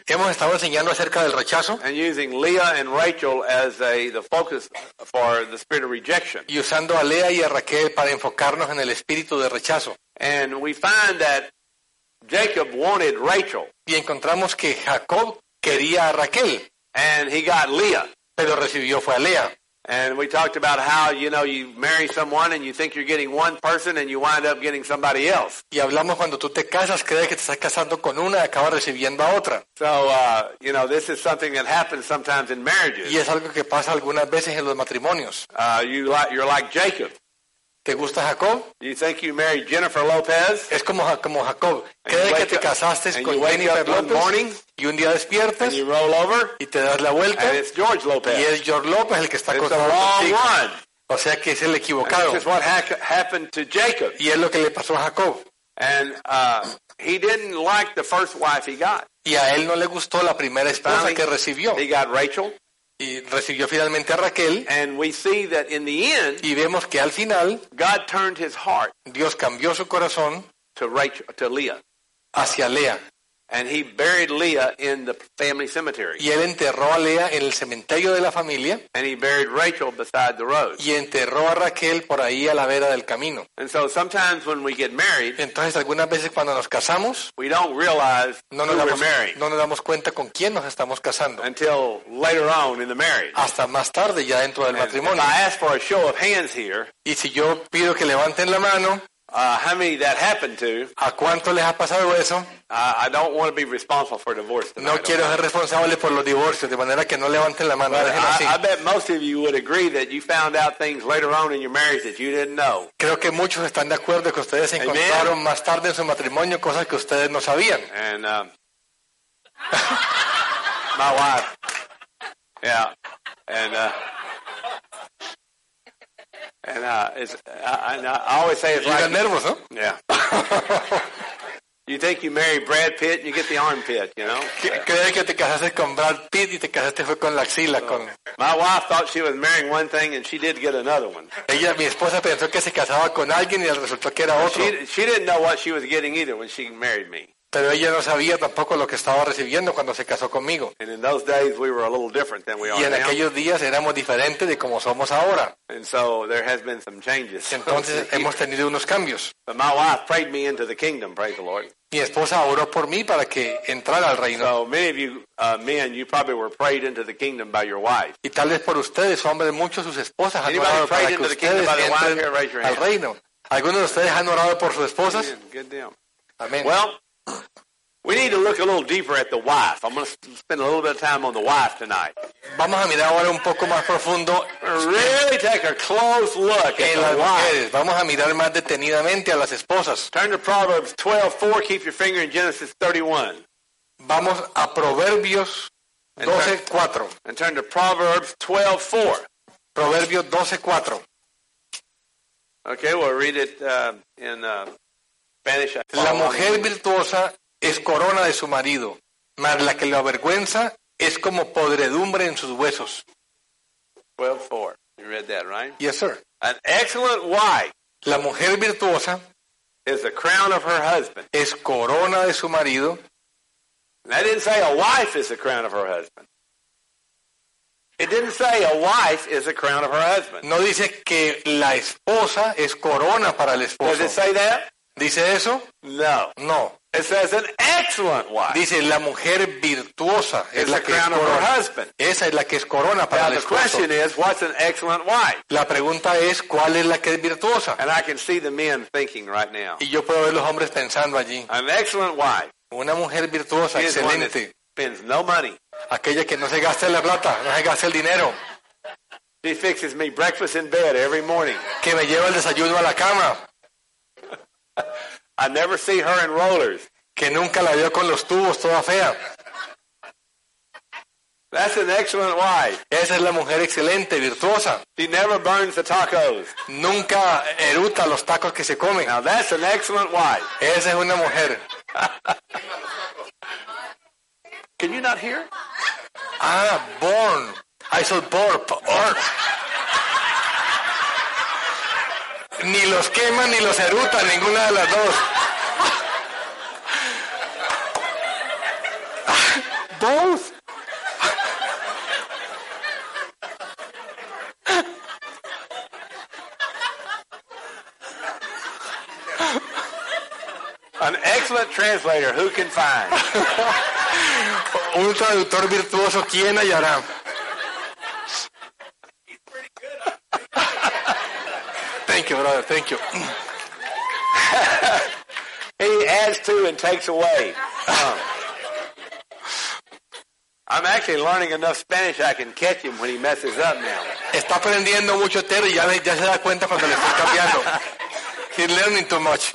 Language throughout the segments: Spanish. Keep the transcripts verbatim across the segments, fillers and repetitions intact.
Hemos estado enseñando acerca del rechazo and using Leah and Rachel as a the focus for the spirit of rejection. y usando a Lea y a Raquel para enfocarnos en el espíritu de rechazo. And we find that Jacob wanted Rachel, Y encontramos que Jacob quería a Raquel, and he got Leah. pero recibió fue a Lea. And we talked about how, you know, you marry someone and you think you're getting one person and you wind up getting somebody else. Y hablamos cuando tú te casas, crees que te estás casando con una y acabas recibiendo a otra. So, uh, you know, this is something that happens sometimes in marriages. Y es algo que pasa algunas veces en los matrimonios. Uh, you like, you're like Jacob. ¿Te gusta Jacob? You think you married Jennifer Lopez, Es como, Ja- como Jacob. And you Crees que wake te up- casaste and con you wake Jennifer up one López morning, y un día despiertas and you roll over, y te das la vuelta and it's George Lopez. y es George López el que está It's the casado wrong contigo. one. O sea que es el And equivocado. this is what ha- happened to Jacob. Y es lo que le pasó a Jacob. And uh, he didn't like the first wife he got. Y a él no le gustó la primera esposa Finally, que recibió. He got Rachel. Y recibió finalmente a Raquel. And we see that in the end, Y vemos que al final God turned his heart Dios cambió su corazón to Rachel, to Leah. hacia Lea. And he buried Leah in the family cemetery. Y él enterró a Lea en el cementerio de la familia And he buried Rachel beside the road. y enterró a Raquel por ahí a la vera del camino. And so sometimes when we get married, Entonces algunas veces cuando nos casamos we don't realize no who nos we're damos, marrying no nos damos cuenta con quién nos estamos casando. until later on in the marriage. Hasta más tarde ya dentro del And if matrimonio. I ask for a show of hands here, Y si yo pido que levanten la mano, uh, how many that happened to, ¿a cuánto les ha pasado eso? uh, I don't want to be responsible for divorce tonight. No quiero okay? ser responsable por los divorcios, de manera que no levanten la mano. But Déjenlo así. I, I bet most of you would agree that you found out things later on in your marriage that you didn't know. Creo que muchos están de acuerdo que ustedes Amen. encontraron más tarde en su matrimonio cosas que ustedes no sabían. And um, my wife, yeah, and uh, and uh, it's, I, and I always say it's Y eran like, nervos, ¿no? yeah. You think you marry Brad Pitt and you get the armpit, you know? Que- Crees que te casaste con Brad Pitt y te casaste fue con la axila. Con... My wife thought she was marrying one thing and she did get another one. Ella, mi esposa pensó que se casaba con alguien y resultó que era otro. She she didn't know what she was getting either when she married me. Pero ella no sabía tampoco lo que estaba recibiendo cuando se casó conmigo. And in those days we were a little different than we are Y en now. aquellos días éramos diferentes de como somos ahora. And so there has been some changes. Entonces hemos tenido unos cambios. But my wife prayed me into the kingdom, praise the Lord. Mi esposa oró por mí para que entrara al reino. So many of you uh, men, you probably were prayed into the kingdom by your wife. Y tal vez por ustedes, hombres, muchos sus esposas han Anybody orado para prayed que into the kingdom ustedes by the wife? entren Here, raise your al hand. reino. ¿Algunos de ustedes han orado por sus esposas? Good deal. Amén. Well, we need to look a little deeper at the wife. I'm going to spend a little bit of time on the wife tonight. Vamos a mirar ahora un poco más profundo Really take a close look at en las the wife. mujeres. Vamos a mirar más detenidamente a las esposas. Turn to Proverbs twelve four. Keep your finger in Genesis thirty-one. Vamos a Proverbios doce cuatro. And turn to Proverbs twelve four. Proverbios doce cuatro. Okay, we'll read it uh, in uh, Spanish. La mujer virtuosa es corona de su marido, mas la que lo avergüenza es como podredumbre en sus huesos. twelve four. You read that, right? Yes, sir. An excellent wife La mujer virtuosa is the crown of her husband. es corona de su marido. And that didn't say a wife is the crown of her husband. It didn't say a wife is the crown of her husband. No dice que la esposa es corona para el Does esposo. it say that? ¿Dice eso? No. No. It says an excellent wife Dice la mujer virtuosa es is la the que es crown of her corona. husband. Esa es la que es corona para Now el the esposo. question is, what's an excellent wife? La pregunta es, ¿cuál es la que es virtuosa? And I can see the men thinking right now. Y yo puedo ver los hombres pensando allí. An excellent wife Una mujer virtuosa, is one that excelente. spends no money. Aquella que no se gasta la plata, no se gasta el dinero. She fixes me breakfast in bed every morning. Que me lleva el desayuno a la cama. I never see her in rollers. Que nunca la veo con los tubos, toda fea. That's an excellent wife. Esa es la mujer excelente, virtuosa. She never burns the tacos. Nunca eruta los tacos que se comen. Now that's an excellent wife. Esa es una mujer. Can you not hear? Ah, born. I saw born. Born. Ni los queman ni los eruta, ninguna de las dos. Both? An excellent translator, who can find? Un traductor virtuoso, ¿quién hallará? Thank you, brother, thank you. He adds to and takes away. Um, I'm actually learning enough Spanish I can catch him when he messes up now. Está aprendiendo mucho Terry y ya, ya se da cuenta cuando le estoy cambiando. He's learning too much.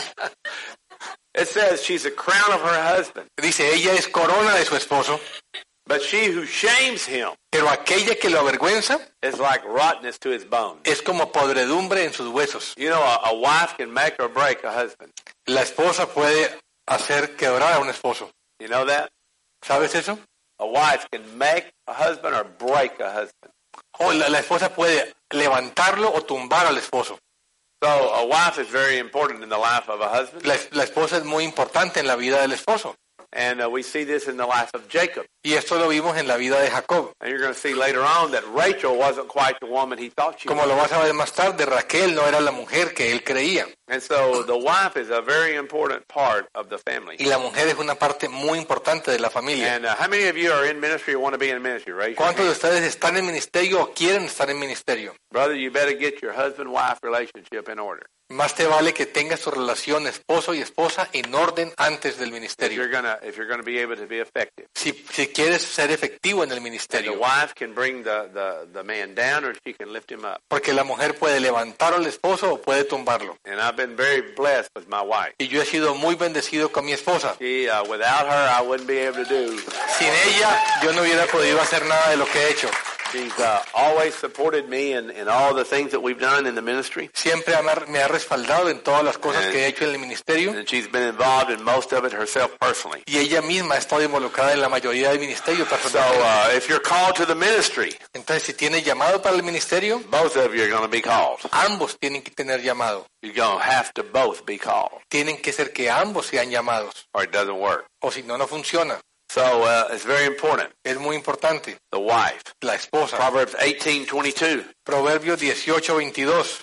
It says she's a crown of her husband. Dice, ella es corona de su esposo, But she who shames him pero aquella que lo avergüenza is like rottenness to his bones. es como podredumbre en sus huesos. You know, a, a wife can make or break a husband. La esposa puede hacer quebrar a un esposo. You know that? ¿Sabes eso? A wife can make a husband or break a husband. O la, la esposa puede levantarlo o tumbar al esposo. So a wife is very important in the life of a husband. La, la esposa es muy importante en la vida del esposo. And uh, we see this in the life of Jacob. Y esto lo vimos en la vida de Jacob. And you're going to see later on that Rachel wasn't quite the woman he thought she Como was. lo vas a ver más tarde, Raquel no era la mujer que él creía. And so the wife is a very important part of the family. Y la mujer es una parte muy importante de la familia. And uh, how many of you are in ministry or want to be in ministry? Raise your ¿Cuántos de hand. ustedes están en ministerio o quieren estar en ministerio? Brother, you better get your husband-wife relationship in order. Más te vale que tengas tu relación esposo y esposa en orden antes del If you're ministerio. gonna, if you're gonna be able to be effective. Si, si quieres ser efectivo en el And the ministerio. wife can bring the, the, the man down or she can lift him up. Porque la mujer puede levantar al esposo o puede tumbarlo. And I've been very blessed with my wife. Y yo he sido muy bendecido con mi esposa. She, uh, without her, I wouldn't be able to do. Sin ella, yo no hubiera podido hacer nada de lo que he hecho. She's uh, always supported me in, in all the things that we've done in the ministry. Siempre ha- me ha respaldado en todas las cosas que he hecho en el ministerio. And she's been involved in most of it herself personally. Y ella misma ha estado involucrada en la mayoría del ministerio So personalmente. uh, if you're called to the ministry, Entonces, si tiene llamado para el ministerio, both of you are going to be called. ambos tienen que tener llamado. You're going to have to both be called, Tienen que ser que ambos sean llamados. or it doesn't work. O si no, no funciona. So uh, it's very important. Es muy importante. The wife. La esposa. Proverbs eighteen twenty-two. Proverbios dieciocho veintidós.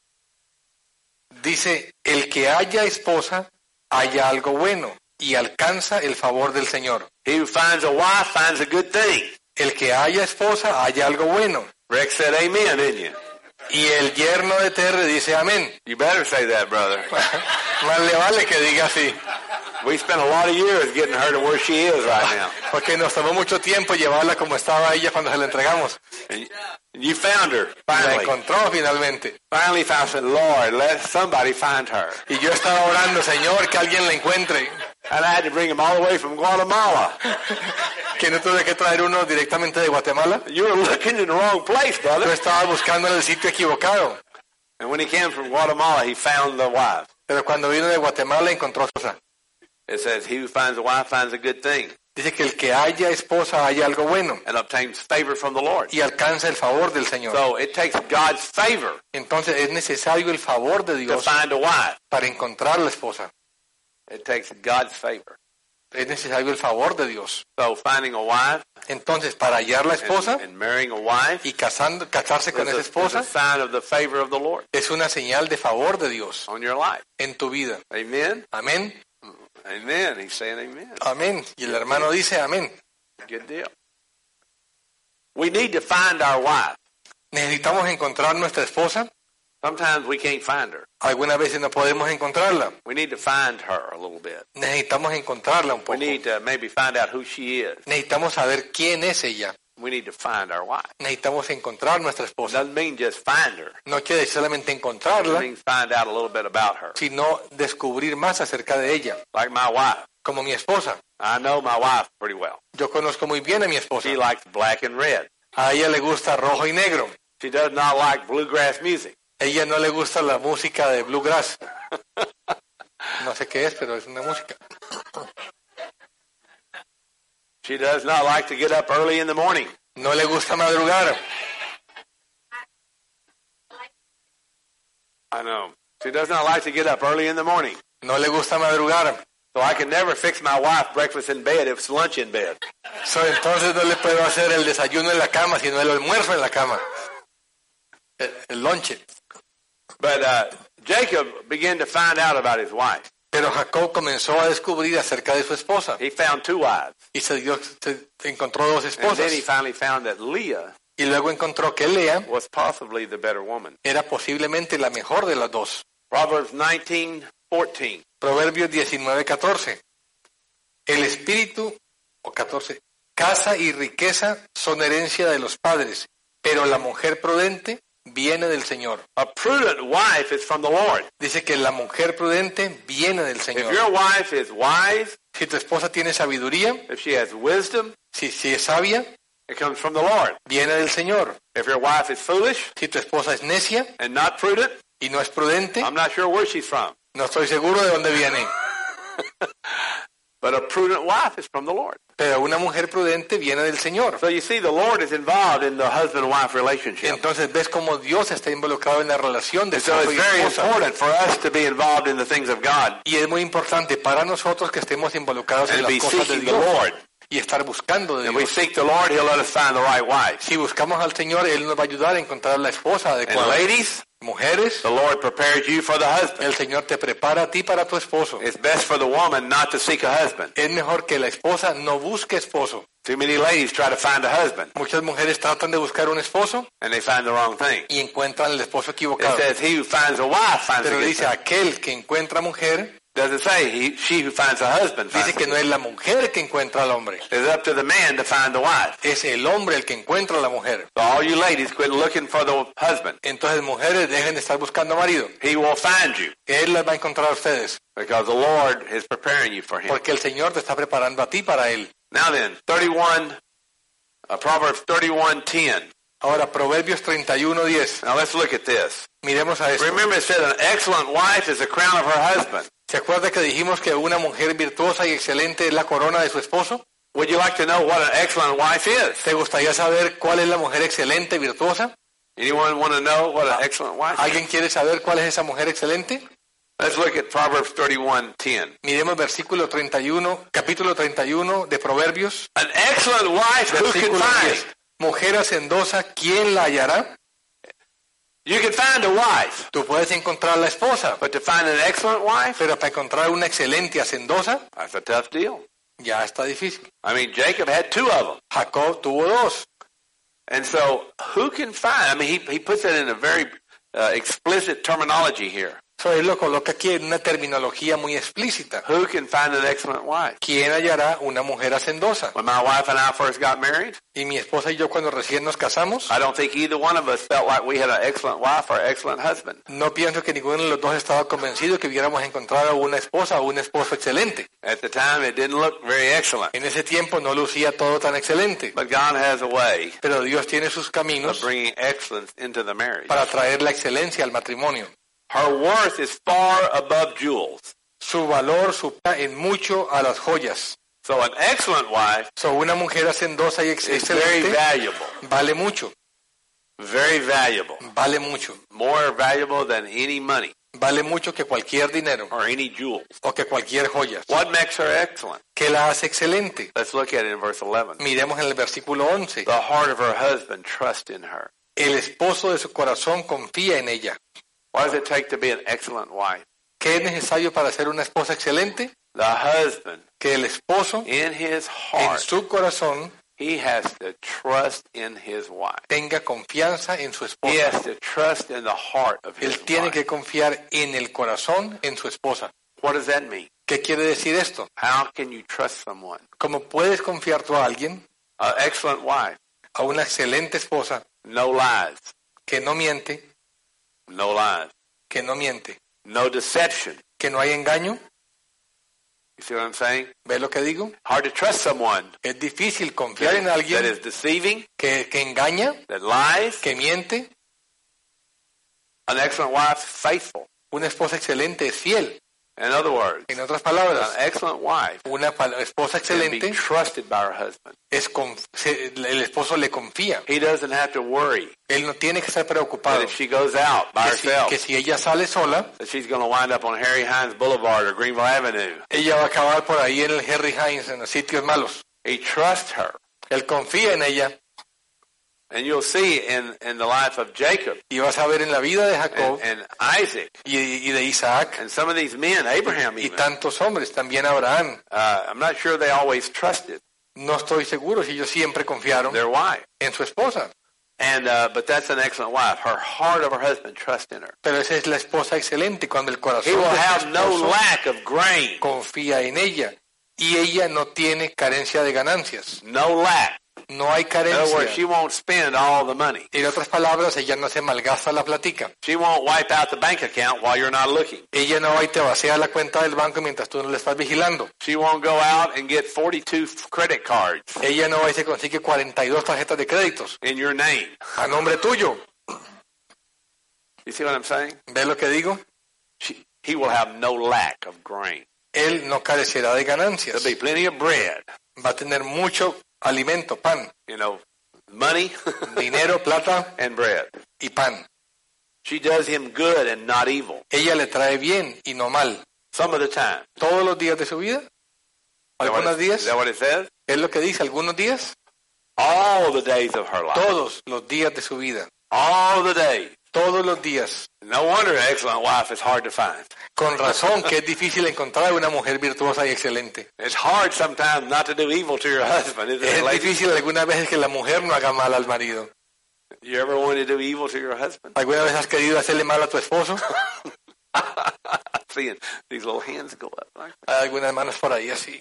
Dice, el que haya esposa, haya algo bueno y alcanza el favor del Señor. He who finds a wife finds a good thing. El que haya esposa, haya algo bueno. Rex said amen, didn't you? Y el yerno de Terry dice amén. You better say that, brother. Más le vale que diga así. We spent a lot of years getting her to where she is right now. Porque nos tomó mucho tiempo llevarla como estaba ella cuando se la entregamos. And you found her, La finally. encontró finalmente. Finally found, I said, Lord, let somebody find her. Y yo estaba orando, Señor, que alguien la encuentre. And I had to bring him all the way from Guatemala. Que no tuve que traer uno directamente de Guatemala. You were looking in the wrong place, Yo brother. estaba buscando en el sitio equivocado. And when he came from Guatemala, he found the wife. Pero cuando vino de Guatemala encontró esposa. It says, he who finds a wife finds a good thing Dice que el que haya esposa haya algo bueno and obtains favor from the Lord. y alcanza el favor del Señor. So it takes God's favor Entonces es necesario el favor de to Dios find a wife. para encontrar la esposa. It takes God's favor. Es necesario el favor de Dios. So finding a wife Entonces, para hallar la and, esposa and marrying a wife y casando, casarse con is a, esa is a esposa sign of the favor of the Lord es una señal de favor de Dios on your life. en tu vida. Amen? Amén. Amen. He's saying amen. Amén. Y el hermano dice amén. Good deal. We need to find our wife. Necesitamos encontrar nuestra esposa. Sometimes we can't find her. Algunas veces no podemos encontrarla. We need to find her a little bit. Necesitamos encontrarla un We poco. need to maybe find out who she is. Necesitamos saber quién es ella. We need to find our wife. Necesitamos encontrar nuestra esposa. Doesn't mean just find her. No quiere decir solamente It encontrarla, means find out a little bit about her. sino descubrir más acerca de ella. Like my wife. Como mi esposa. I know my wife pretty well. Yo conozco muy bien a mi esposa. She likes black and red. A ella le gusta rojo y negro. She does not like bluegrass music. A ella no le gusta la música de bluegrass. No sé qué es, pero es una música. She does not like to get up early in the morning. No le gusta madrugar. I know. She does not like to get up early in the morning. No le gusta madrugar. So I can never fix my wife breakfast in bed if it's lunch in bed. So, entonces no le puedo hacer el desayuno en la cama, sino el almuerzo en la cama. El, el lonche. But uh, Jacob began to find out about his wife. Pero Jacob comenzó a descubrir acerca de su esposa. He found two wives. Y se, dio, se encontró dos And then esposas. he finally found that Leah Y luego encontró que Lea was possibly the better woman. era posiblemente la mejor de las dos. Proverbs nineteen fourteen. Proverbios diecinueve catorce. El espíritu, o catorce, casa y riqueza son herencia de los padres, pero la mujer prudente viene del Señor. A prudent wife is from the Lord. Dice que la mujer prudente viene del If Señor. your wife is wise, Si tu esposa tiene sabiduría, if she has wisdom, si, si es sabia, it comes from the Lord. viene del Señor. If your wife is foolish Si tu esposa es necia and not prudent, y no es prudente, I'm not sure where she's from. no estoy seguro de dónde viene. But a prudent wife is from the Lord. Pero una mujer prudente viene del Señor. So you see, the Lord is involved in the husband-wife relationship. Entonces ves cómo Dios está involucrado en la relación de And so esposo it's y very esposa. important for us to be involved in the things of God Y es muy importante para nosotros que estemos involucrados en and las be cosas de seeking the Dios Lord. y estar buscando de If we Dios. seek the Lord, He'll let us find the right wife. Si buscamos al Señor, Él nos va a ayudar a encontrar la esposa And adecuada. ladies, Mujeres, the Lord prepares you for the husband. el Señor te prepara a ti para tu esposo. It's best for the woman not to seek a husband. Es mejor que la esposa no busque esposo. Too many ladies try to find a husband, Muchas mujeres tratan de buscar un esposo and they find the wrong thing. y encuentran el esposo It equivocado. says, he who finds a wife finds a Pero good dice, thing. aquel que encuentra mujer, Doesn't say, he, she who finds a husband finds dice que a no es la mujer que encuentra al hombre. It's up to the man to find the wife. Es el hombre el que encuentra a la mujer. So all you ladies, quit looking for the husband. Entonces, mujeres, dejen de estar buscando marido. He will find you Él las va a encontrar a ustedes. because the Lord is preparing you for him. Porque el Señor te está preparando a ti para Él. Now then, thirty-one, uh, Proverbs thirty-one ten. Ahora, Proverbios treinta y uno diez. Now let's look at this. Miremos a esto. Remember it said an excellent wife is the crown of her husband. ¿Se acuerda que dijimos que una mujer virtuosa y excelente es la corona de su esposo? Would you like to know what an excellent wife is? ¿Te gustaría saber cuál es la mujer excelente y virtuosa? Anyone want to know what an excellent wife is? ¿Alguien quiere saber cuál es esa mujer excelente? Let's look at Proverbs thirty-one ten. Miremos versículo treinta y uno, capítulo treinta y uno de Proverbios, An excellent wife who can versículo find? diez. Mujer hacendosa, ¿quién la hallará? You can find a wife, Tú puedes encontrar la esposa, but to find an excellent wife, pero para encontrar una excelente hacendosa, that's a tough deal. ya está difícil. I mean, Jacob had two of them. Jacob tuvo dos. And so who can find? I mean, he, he puts it in a very uh, explicit terminology here. So, él lo coloca aquí en una terminología muy explícita. Who can find an excellent wife? ¿Quién hallará una mujer hacendosa? When my wife and I first got married, Y mi esposa y yo cuando recién nos casamos, I don't think either one of us felt like we had an excellent wife or excellent husband. no pienso que ninguno de los dos estaba convencido que hubiéramos encontrado una esposa o un esposo excelente. At the time, it didn't look very excellent. En ese tiempo no lucía todo tan excelente. But God has a way Pero Dios tiene sus of caminos bringing excellence into the marriage. para traer la excelencia al matrimonio. Her worth is far above jewels. Su valor supera en mucho a las joyas. So an excellent wife So, una mujer hacendosa y ex- is very excelente valuable. vale mucho, Very valuable. vale mucho. More valuable than any money Vale mucho que cualquier dinero or any jewels. o que cualquier joya. What makes her excellent? ¿Qué la hace excelente? Let's look at it in verse eleven. Miremos en el versículo once. The heart of her husband trusts in her. El esposo de su corazón confía en ella. What does it take to be an excellent wife? ¿Qué es necesario para ser una esposa excelente? The husband, Que el esposo in his en heart, su corazón he has to trust in his wife. tenga confianza en su He esposa. has to trust in the heart of his Él tiene wife. que confiar en el corazón en su esposa. What does that mean? ¿Qué quiere decir esto? How can you trust someone? ¿Cómo puedes confiar tú a alguien, An excellent wife, a una excelente esposa, no lies, que no miente, no lies, que no miente, no deception. que no hay engaño? You see what I'm saying? ¿Ves lo que digo? Hard to trust someone Es difícil confiar that, en that alguien is deceiving, que, que engaña, that lies. que miente. An excellent wife is faithful. Una esposa excelente es fiel. In other words, En otras an palabras, excellent wife una pal- esposa can be excelente trusted by her husband. es conf- se- el esposo le confía. He doesn't have to worry Él no tiene que estar that preocupado if she goes out by que si, herself, que si ella sale sola, that she's going to wind up on Harry Hines Boulevard or Greenville Avenue. ella va a acabar por ahí en el Harry Hines, en los sitios malos. He trusts her. Él confía en ella. And you'll see in, in the life of Jacob Y vas a ver en la vida de Jacob and, and Isaac y, y de Isaac and some of these men, Abraham y even. tantos hombres, también Abraham. Uh, I'm not sure they always trusted No estoy seguro si ellos siempre confiaron their wife. en su esposa. And uh, but that's an excellent wife. Her heart of her husband trusts in her. Pero esa es la esposa excelente cuando el corazón He will de su have no esposo lack of grain. confía en ella y ella no tiene carencia de ganancias. No lack. No hay In other words, she carencia. won't spend all the money. En otras palabras, ella no se malgasta la platica. She won't wipe out the bank account while you're not looking. Ella no va y te vacía la cuenta del banco mientras tú no le estás vigilando. She won't go out and get forty-two credit cards Ella no va y se consigue cuarenta y dos tarjetas de créditos in your name. a nombre tuyo. You see what I'm saying? ¿Ves lo que digo? She, he will have no lack of grain. Él no carecerá de ganancias. There'll be plenty of bread, Va a tener mucho alimento, pan, you know, money dinero, plata and bread. y pan. She does him good and not evil. Ella le trae bien y no mal. Some of the time. Todos los días de su vida. Is that what Algunos it- días. Is that what it says? Es lo que dice, algunos días. All the days of her life. Todos los días de su vida. All the days. Todos los días. No wonder an excellent wife is hard to find. Con razón que es difícil encontrar una mujer virtuosa y excelente. It's hard sometimes not to do evil to your husband, isn't it, Es ladies? difícil algunas veces que la mujer no haga mal al marido. You ever want to do evil to your husband? ¿Alguna vez has querido hacerle mal a tu esposo? Seeing these little hands go up. Like Hay algunas manos por ahí así.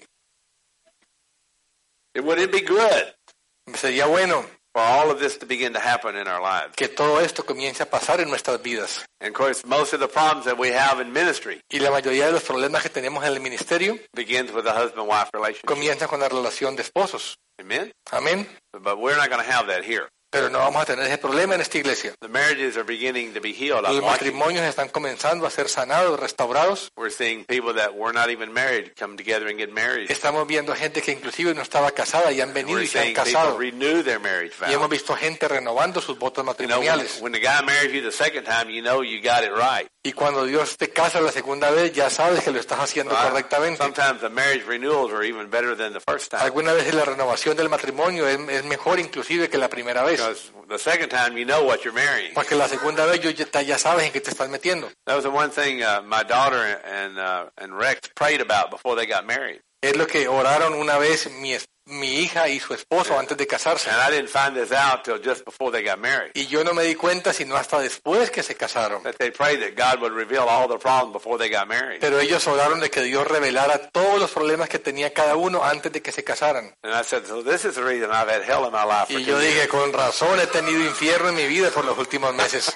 it wouldn't be good Sería bueno for all of this to begin to happen in our lives. que todo esto comience a pasar en nuestras vidas. And of course, most of the problems that we have in ministry Y la mayoría de los problemas que tenemos en el ministerio begins with a husband-wife relationship. comienzan con la relación de esposos. Amen? Amén. But we're not going to have that here. Pero no vamos a tener ese problema en esta iglesia. The marriages are beginning to be healed. Los I'm watching. matrimonios están comenzando a ser sanados, restaurados. We're seeing people that were not even married come together and get married. Estamos viendo gente que inclusive no estaba casada y han venido We're y se han seeing people casado. renew their marriage Y hemos vows. visto gente renovando sus votos You know, when, matrimoniales. when the guy marries you the second time, you know you got it right. Y cuando Dios te casa la segunda vez, ya sabes que lo estás haciendo Right? correctamente. Sometimes the marriage renewals are even better than the first time. Algunas veces la renovación del matrimonio es, es mejor inclusive que la primera vez. Because the second time you know what you're marrying. Porque la segunda vez yo ya, ya sabes en qué te estás metiendo. That was the one thing uh, my daughter and uh, and Rex prayed about before they got married. Es lo que oraron una vez mi, es- mi hija y su esposo antes de casarse. And I didn't find this out till just before they got married. Y yo no me di cuenta sino hasta después que se casaron. That they prayed that God would reveal all the problems before they got married. Pero ellos oraron de que Dios revelara todos los problemas que tenía cada uno antes de que se casaran. And I said, so this is the reason I've had hell in my life for Y two yo years. dije, con razón he tenido infierno en mi vida por los últimos meses.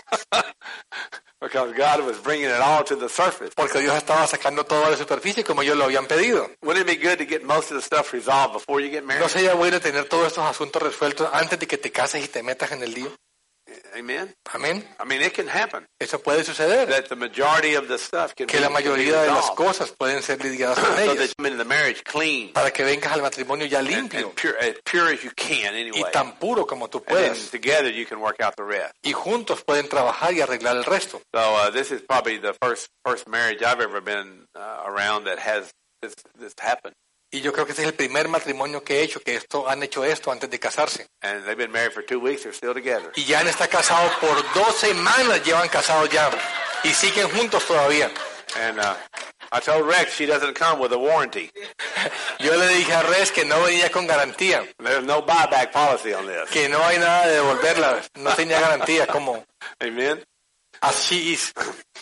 Because God was bringing it all to the surface. Porque Dios estaba sacando todo a la superficie como ellos lo habían pedido. Wouldn't it be good to get most of the stuff resolved before you get ¿No married? sería bueno tener todos estos asuntos resueltos antes de que te cases y te metas en el lío? Amen? Amén. I mean, it can happen. Eso puede suceder. That the majority of the stuff can Que be, la can be mayoría de las resolved. cosas pueden ser lidiadas con So that ellas. you come into the marriage clean Para que vengas al matrimonio ya and, limpio and pure, as pure as you can y anyway. tan puro como tú And then puedas. together you can work out the rest. Y juntos pueden trabajar y arreglar el resto. So uh, this is probably the first first marriage I've ever been uh, around that has this this happened. Y yo creo que ese es el primer matrimonio que he hecho, que esto han hecho esto antes de casarse. And they've been married for two weeks. They're still together. Y ya han estado casados por dos semanas, llevan casados ya. Y siguen juntos todavía. And uh, I told Rex she doesn't come with a warranty. Yo le dije a Res que no venía con garantía, There's no buyback policy on this. que no hay nada de devolverla, no tenía garantía, como Amen. as she is.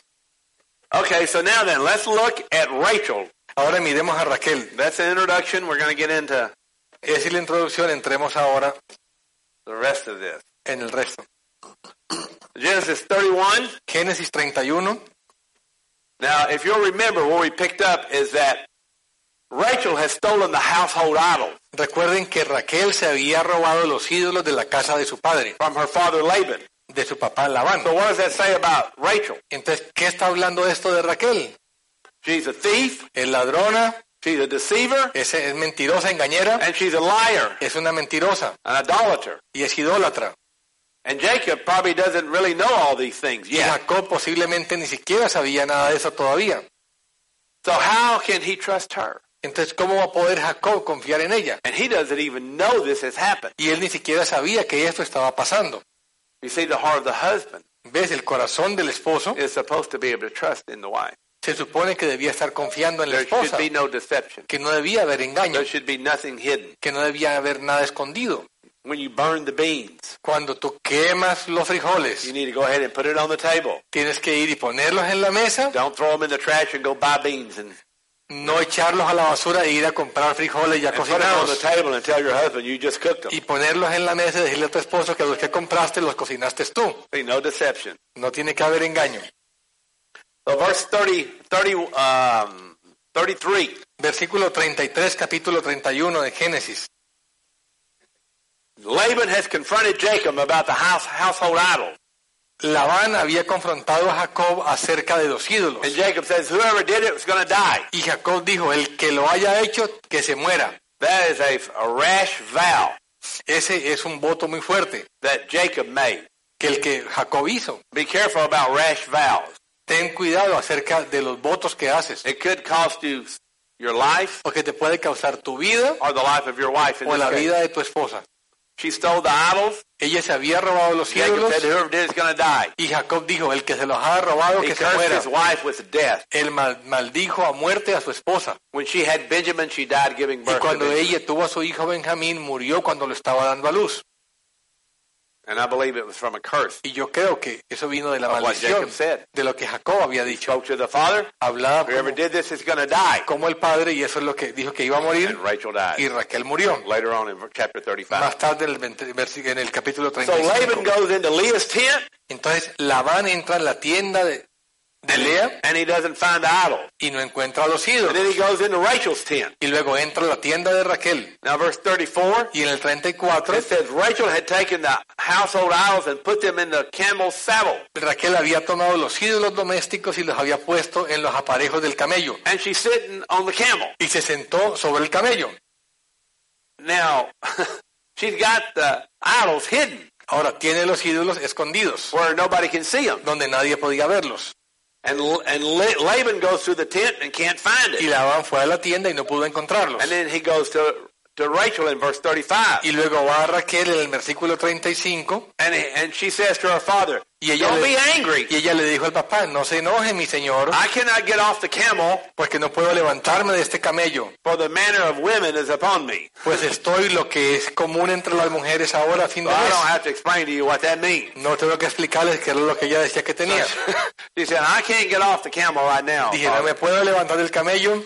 Okay, so now then, let's look at Rachel. Ahora miremos a Raquel. That's the introduction. We're going to get into Esa es la introducción, entremos ahora the rest of this. en el resto. Genesis thirty-one. Génesis treinta y uno. Now, if you'll remember, where we picked up is that Rachel has stolen the household idol Recuerden que Raquel se había robado los ídolos de la casa de su padre, from her father Laban. de su papá Labán. So what does that say about Rachel? Entonces, ¿qué está hablando esto de Raquel? She's a thief, Es ladrona, she's a deceiver, es, es mentirosa, engañera, and she's a liar, es una mentirosa an idolater. y es idólatra. And Jacob probably doesn't really know all these things Y yet. Jacob posiblemente ni siquiera sabía nada de eso todavía. So how can he trust her? Entonces, ¿cómo va a poder Jacob confiar en ella? And he doesn't even know this has happened. Y él ni siquiera sabía que esto estaba pasando. You see, the heart of the husband ¿Ves? El corazón del esposo is supposed to be able to trust in the wife. se supone que debía estar confiando en la There should esposa, be no deception. que no debía haber engaño, There should be nothing hidden. que no debía haber nada escondido. When you burn the beans, Cuando tú quemas los frijoles, you need to go ahead and put it on the table. tienes que ir y ponerlos en la mesa, Don't throw them in the trash and go buy beans and, no echarlos a la basura e ir a comprar frijoles ya and put them on the cocinados. table and tell your husband you just cooked them. Y ponerlos en la mesa y decirle a tu esposo que los que compraste los cocinaste tú. See, no deception. No tiene que haber engaño. So verse thirty, thirty, um, thirty-three. Versículo treinta y tres, capítulo treinta y uno de Génesis. Laban has confronted Jacob about the house, household idol. Labán había confrontado a Jacob acerca de los ídolos. And Jacob says, whoever did it was going to die. Y Jacob dijo, el que lo haya hecho, que se muera. That is a, a rash vow Ese es un voto muy fuerte that Jacob made. que el que Jacob hizo. Be careful about rash vows. Ten cuidado acerca de los votos que haces, It could cost you your life porque te puede causar tu vida or the life of your wife. In o this la case. vida de tu esposa. She stole the idols. Ella se había robado los Jacob ídolos said, whoever did it is going to die. y Jacob dijo, el que se los ha robado, He que se cursed muera. his wife with death. Él mal- maldijo a muerte a su esposa. When she had Benjamin, she died giving Y birth to cuando Benjamin. ella tuvo a su hijo Benjamín, murió cuando lo estaba dando a luz. And I believe it was from a curse. Y yo creo que eso vino de la Of what maldición, Jacob said. de lo que Jacob había dicho. Spoke to the father. Hablaba Whoever como, did this is going to die. como el padre, y eso es lo que dijo que iba a morir, And Rachel died. y Raquel murió. Later on in chapter thirty-five. Más tarde en el, veinte versi- en el capítulo So treinta y Laban cinco. goes into Leah's tent, Entonces Labán entra en la tienda de, de Lea and he doesn't find the idol. y no encuentra los And ídolos. then he goes into Rachel's tent. Y luego entra a la tienda de Raquel. Now verse thirty-four, Y en el treinta y cuatro, it says Rachel had taken the household idols and put them in the camel's saddle. Raquel había tomado los ídolos domésticos y los había puesto en los aparejos del camello. And she's sitting on the camel. Y se sentó sobre el camello. Now, she's got the idols hidden Ahora tiene los ídolos escondidos, where nobody can see them. donde nadie podía verlos. And, and La- Laban goes through the tent and can't find Y it. Labán fue a la tienda y no pudo encontrarlos. And then he goes to, to Rachel in verse thirty-five. Y luego va a Raquel en el versículo treinta y cinco And, he, and she says to her father, y ella, don't le, be angry. y ella le dijo al papá, no se enoje mi señor, I cannot get off the camel, porque no puedo levantarme de este camello, for the manner of women is upon me. pues estoy lo que es común entre las mujeres ahora a fin So de I don't mes. have to explain to you what that means. No tengo que explicarles qué era lo que ella decía que tenía. She said, I can't get off the camel right now. Dije, no father." me puedo levantar del camello.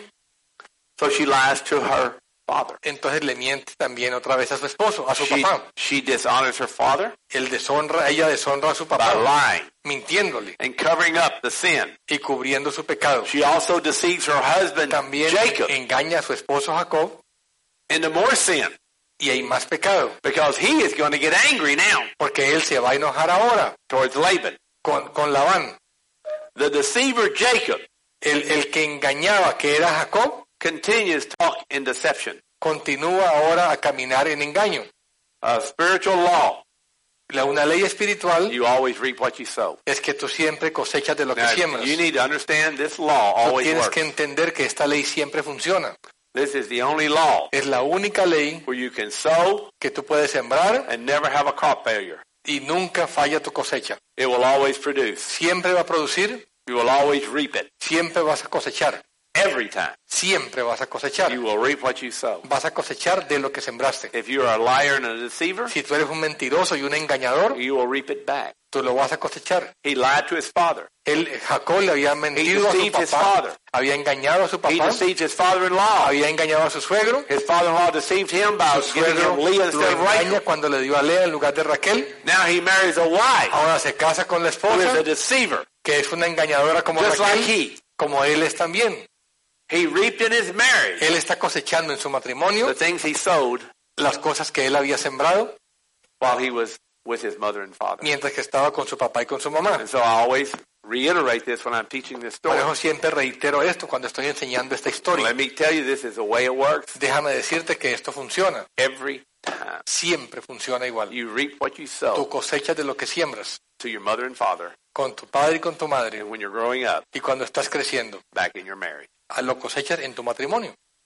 So she lies to her father. Entonces le miente también otra vez a su esposo, a su She, papá. she dishonors her father Él deshonra, ella deshonra a su by papá, lying mintiéndole and covering up the sin. y cubriendo su pecado. She also deceives her husband, También Jacob, engaña a su esposo Jacob into more sin y hay más pecado, because he is going to get angry now porque él se va a enojar ahora towards Laban. con, con Labán. The deceiver Jacob El, el que engañaba, que era Jacob, continues to talk in deception. continúa ahora a caminar en engaño. A spiritual law, La, una ley espiritual you always reap what you sow. es que tú siempre cosechas de lo que Now, siembras. you need to understand this law Tú always tienes works. que entender que esta ley siempre funciona. This is the only law Es la única ley where you can sow que tú puedes sembrar and never have a crop failure. y nunca falla tu cosecha. It will always produce. Siempre va a producir, You will always reap it. siempre vas a cosechar. Every time. Siempre vas a cosechar. You will reap what you sow. Vas a cosechar de lo que sembraste. If you are a liar and a deceiver, Si tú eres un mentiroso y un engañador, you will reap it back. tú lo vas a cosechar. He lied to his father. Él, Jacob le había mentido a su deceived his papá, father. había engañado a su He papá, deceived his father-in-law. había engañado a su suegro, His father-in-law deceived him by su giving suegro him Leah lo instead of engaña Rachel. cuando le dio a Lea en lugar de Raquel. Now he marries a wife Ahora se casa con la who is a esposa, deceiver, que es una engañadora como just like Raquel, he. como él es también. He reaped in his marriage Él está cosechando en su matrimonio the things he sowed las cosas que él había sembrado while he was with his mother and father. mientras que estaba con su papá y con su mamá. And so I always reiterate this when I'm teaching this Por story. eso siempre reitero esto cuando estoy enseñando esta historia. Let me tell you, this is the way it works Déjame decirte que esto funciona. every time. Siempre funciona igual. You reap what you Tú sow cosechas de lo que siembras to your mother and father, con tu padre y con tu madre and when you're growing up, y cuando estás creciendo, back in your marriage. a lo cosechas en tu matrimonio.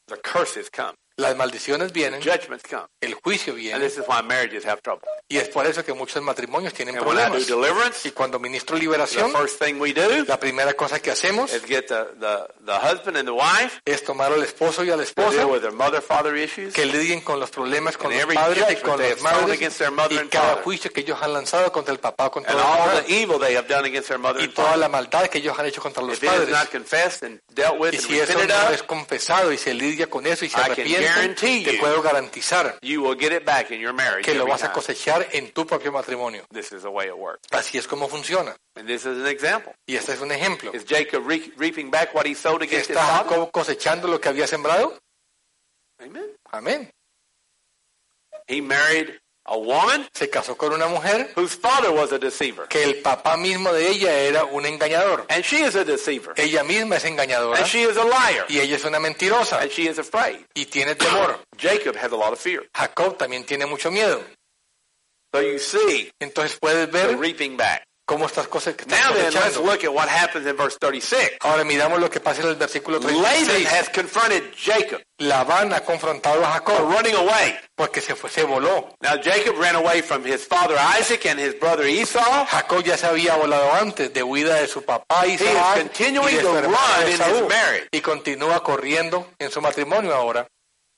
the curses come, Las maldiciones vienen, judgments come. el juicio And viene, this is why marriages have trouble. y es por eso que muchos matrimonios tienen And when I do problemas. deliverance, Y cuando ministro the liberación, first thing we do la primera cosa que hacemos is get the, the, the husband and the wife es tomar al esposo y a la to deal esposa with their mother-father issues. que lidien con los problemas con And los every padres y judgment con they las have thrown madres against their mother y and cada father. juicio que ellos han lanzado contra el papá o contra And la all mamá the evil they have done against their mother y and toda father. la maldad que ellos han hecho contra los If it is padres. not confessed and dealt with Y and si eso repented no of, es confesado y se lidia con eso y se I can arrepiente, guarantee te you puedo garantizar you will get it back in your marriage que lo every vas a time. cosechar en tu propio matrimonio. This is the way it works. Así es como funciona. And this is an example. Y este es un ejemplo. Is Jacob re- reaping back what he sowed against his ¿Está father? Jacob cosechando lo que había sembrado? Amen. Amén. He married a woman Se casó con una mujer whose father was a deceiver. que el papá mismo de ella era un engañador. And she is a deceiver. Ella misma es engañadora And she is a liar. y ella es una mentirosa And she is afraid. y tiene temor. Jacob has a lot of fear. Jacob también tiene mucho miedo. So you see Entonces puedes the ver reaping back. cómo estas cosas que están Now then, let's cosechando. look at what happens in verse thirty-six. Ahora miramos lo que pasa en el versículo treinta y Laban seis. has confronted Jacob Labán ha confrontado a for Jacob running away. porque se fue, se voló. Now Jacob ran away from his father Isaac and his brother Esau. Jacob ya se había volado antes de huida de su papá Isaac is y continuing de su to hermano run in his Esaú, marriage. y continúa corriendo en su matrimonio ahora.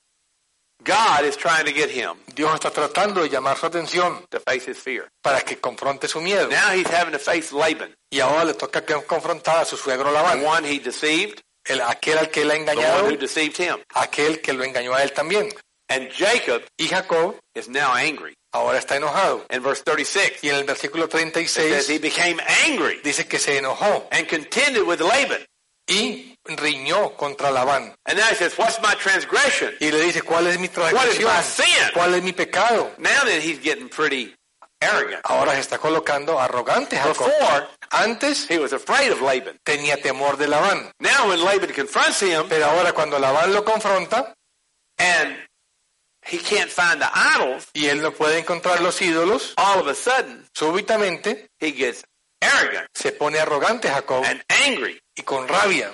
God is trying to get him Dios está tratando de llamar su atención to face his fear. para que confronte su miedo. Now he's having to face Laban, Y ahora le toca que confrontar a su suegro the Labán, one he deceived, el, aquel al que él ha the one engañado, who deceived him. aquel que lo engañó a él también. And Jacob Y Jacob is now angry. ahora está enojado. In verse thirty-six, Y en el versículo treinta y it says he seis became angry dice que se enojó and contended with Laban. y riñó contra Labán. And now he says, what's my transgression? Y le dice, ¿cuál es mi What is transgresión? my sin? ¿Cuál es mi pecado? Now then he's getting pretty arrogant. Ahora se está colocando arrogante Jacob. Before, Antes he was afraid of Laban. tenía temor de Labán. Now when Laban confronts him Pero ahora cuando Labán lo confronta and he can't find the idols, y él no puede encontrar los ídolos, all of a sudden súbitamente he gets arrogant se pone arrogante Jacob and angry. y con rabia.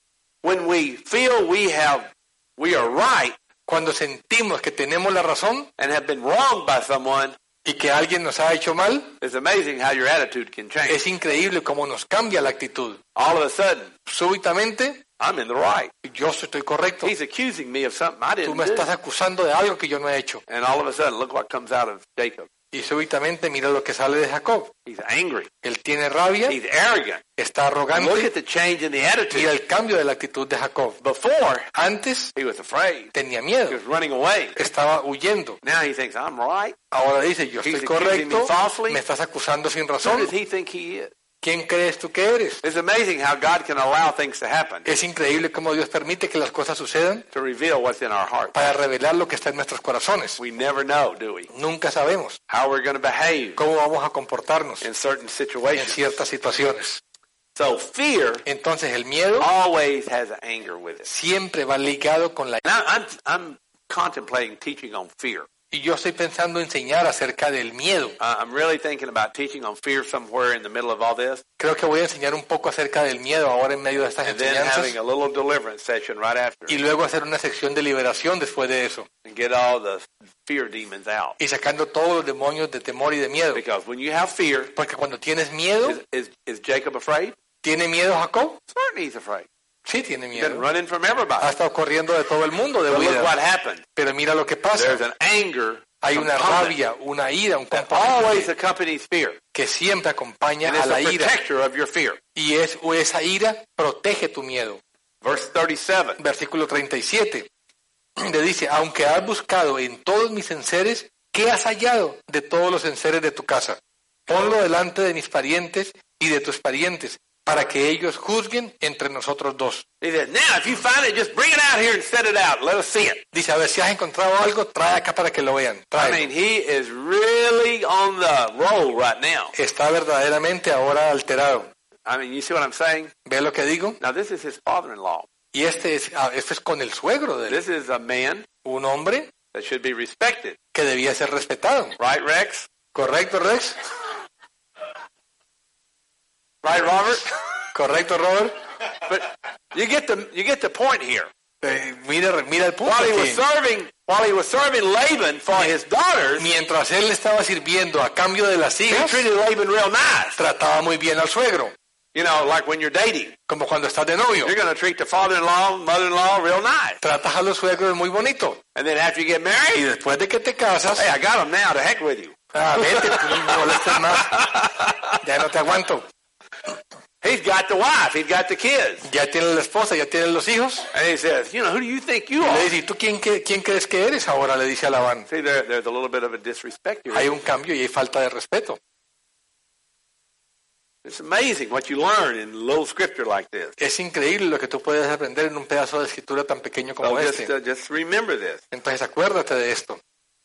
When we feel we have, we are right Cuando sentimos que tenemos la razón and have been wronged by someone, y que alguien nos ha hecho mal, it's amazing how your attitude can change. es increíble cómo nos cambia la actitud. All of a sudden, Súbitamente, I'm in the right. yo estoy correcto. He's accusing me of something I Tú didn't me do. estás acusando de algo que yo no he hecho. And all of a sudden, look what comes out of Jacob. Y súbitamente mira lo que sale de Jacob. He's angry. Él tiene rabia, He's arrogant. está Look arrogante. at the change in the attitude. Mira el cambio de la actitud de Jacob. Before, Antes he was afraid. tenía He miedo, was running away. estaba huyendo. Now he thinks, I'm right. Ahora dice, yo He's estoy accusing me correcto, falsely. me estás acusando sin Who razón. does he think he is? ¿Quién crees tú que eres? It's amazing how God can allow things to happen Es increíble cómo Dios permite que las cosas sucedan to reveal what's in our heart. para revelar lo que está en nuestros corazones. We never know, do we? Nunca sabemos How we're going to behave cómo vamos a comportarnos in certain en situations. ciertas situaciones. So fear Entonces el miedo always has anger with it. siempre va ligado con la... Now I'm I'm contemplating teaching on fear. Y yo estoy pensando enseñar acerca del miedo. Uh, I'm really thinking about teaching on fear somewhere in the middle of all this, Creo que voy a enseñar un poco acerca del miedo ahora en medio de estas and then having enseñanzas a little deliverance session right after, y luego hacer una sección de liberación después de eso and get all the fear demons out. y sacando todos los demonios de temor y de miedo. Because when you have fear, Porque cuando tienes miedo, is, is, is Jacob afraid? ¿tiene miedo Jacob? Certainly he's afraid. Sí, tiene He's been miedo. running from Ha everybody. estado corriendo de todo el mundo de But look what huida. happened. Pero mira lo que There's pasa. an anger Hay una component rabia, una ira, un that always componente accompanies fear. que siempre acompaña And a it's la a ira. protector of your fear. Y es, o esa ira protege tu miedo. Verse thirty-seven. Versículo treinta y siete. Le dice, aunque has buscado en todos mis enseres, ¿qué has hallado de todos los enseres de tu casa? Ponlo delante de mis parientes y de tus parientes, para que ellos juzguen entre nosotros dos. He said, now if you find it, just bring it out here and set it out. Let us see it. Dice, a ver, si has encontrado algo, trae acá para que lo vean. I Trae. mean, he is really on the roll right now. Está verdaderamente ahora alterado. I mean, you see what I'm saying? ¿Ve lo que digo? Now, this is his father-in-law. Y este es, ah, este es con el suegro de él. This is a man Un hombre that should be respected. que debía ser respetado. Right, Rex? ¿Correcto, Rex? Right, Robert? ¿Correcto, Robert? But you get the you get the point here. Eh, mira, mira el punto. While he was Aquí. serving, while he was serving Laban for his daughters, Mientras él estaba sirviendo a cambio de las he hijas, treated Laban real nice. trataba muy bien al suegro, You know, like when you're dating, como cuando estás de novio. you're going to treat the father-in-law, mother-in-law real nice. Tratas a los suegros muy bonito. And then after you get Y married, después de que te casas, hey, I got him now. To heck with you. ah, vete, tú no me molestes más. Ya no te aguanto. He's got the wife. He's got the kids. Ya tienes la esposa, ya tienes los hijos. And he says, you know, who do you think you Le are? dice, ¿y tú quién, qué- quién crees que eres ahora? Le dice a Labán. See, there, there's a little bit of a disrespect here. Hay un cambio y hay falta de respeto. It's amazing what you learn in a little scripture like this. Es increíble lo que tú puedes aprender en un pedazo de escritura tan pequeño como So just, este. uh, just remember this. Entonces acuérdate de esto.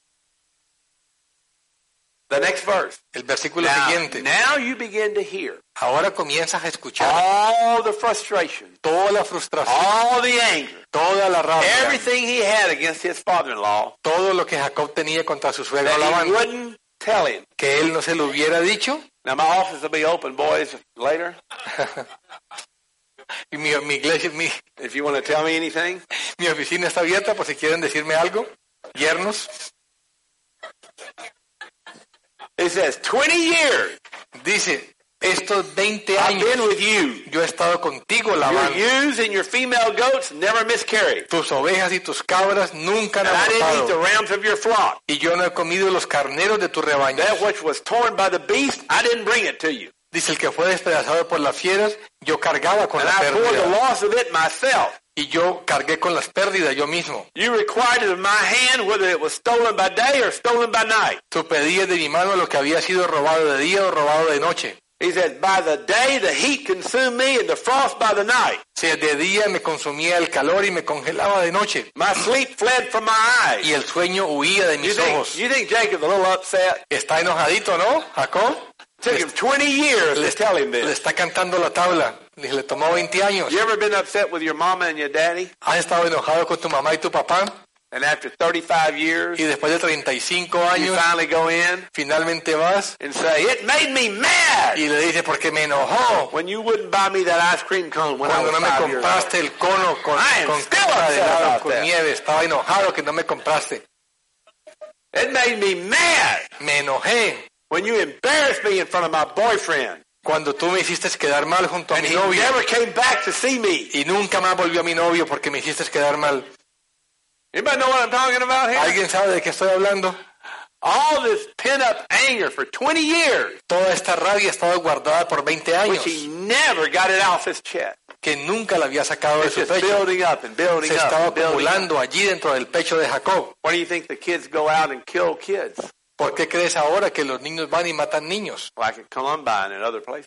The next verse. El versículo Now, siguiente. now you begin to hear Ahora comienzas a escuchar all the frustration, toda la frustración, all the anger, toda la rabia, everything he had against his father-in-law todo lo que Jacob tenía contra su suegro that he Labán, wouldn't tell him. que él no se lo hubiera dicho. Now, my office will be open, boys, later. Y mi, mi iglesia, mi, If you want to tell me anything. mi oficina está abierta por si quieren decirme algo. Yernos. It says, twenty years Dice, estos veinte I've años been with you. yo he estado contigo, Your Labán. ewes and your female goats never miscarried. Tus ovejas y tus cabras nunca han And I didn't eat the abortado. rams of your flock. Y yo no he comido los carneros de tu rebaño. That which was torn by the beast, I didn't bring it to you. Dice, el que fue despedazado por las fieras, yo cargaba con And la I bore the pérdida. loss of it myself. Y yo cargué con las pérdidas yo mismo. You required it of my hand, whether it was stolen by day or stolen by night. Tú pedías de mi mano lo que había sido robado de día o robado de noche. He said, by the day the heat consumed me and the frost by the night. Si de día me consumía el calor y me congelaba de noche. My sleep fled from my eyes. Y el sueño huía de You mis think, ojos. you think Jacob's a little upset? Está enojadito, ¿no, Jacob? Took him twenty years Le, to tell him le this. está cantando la tabla. Le le tomó veinte años. You ever been upset with your mama and your daddy? ¿Has estado enojado con tu mamá y tu papá? And after thirty-five years, Y después de treinta y cinco you años, finally go in finalmente vas and say, it made me mad y le dices, porque me enojó when you wouldn't buy me that ice cream cone when I cuando was no me five years old. compraste el cono con, I am con still crema de upset helado, about con that. nieve. Estaba enojado que no me compraste. It made me mad Me enojé when you embarrassed me in front of my boyfriend. cuando tú me hiciste quedar mal junto a And mi he novio. never came back to see me. Y nunca más volvió a mi novio porque me hiciste quedar mal. Anybody know what I'm talking about here? ¿Alguien sabe de qué estoy hablando? All this pent-up anger for twenty years, Toda esta rabia ha estado guardada por veinte años, which he never got it off his chest. que nunca la había sacado de It's su just pecho. building up and building Se up estaba and building up. acumulando allí dentro del pecho de Jacob. Why do you think the kids go out and kill kids? ¿Por qué crees ahora que los niños van y matan niños? Like at Columbine and other places.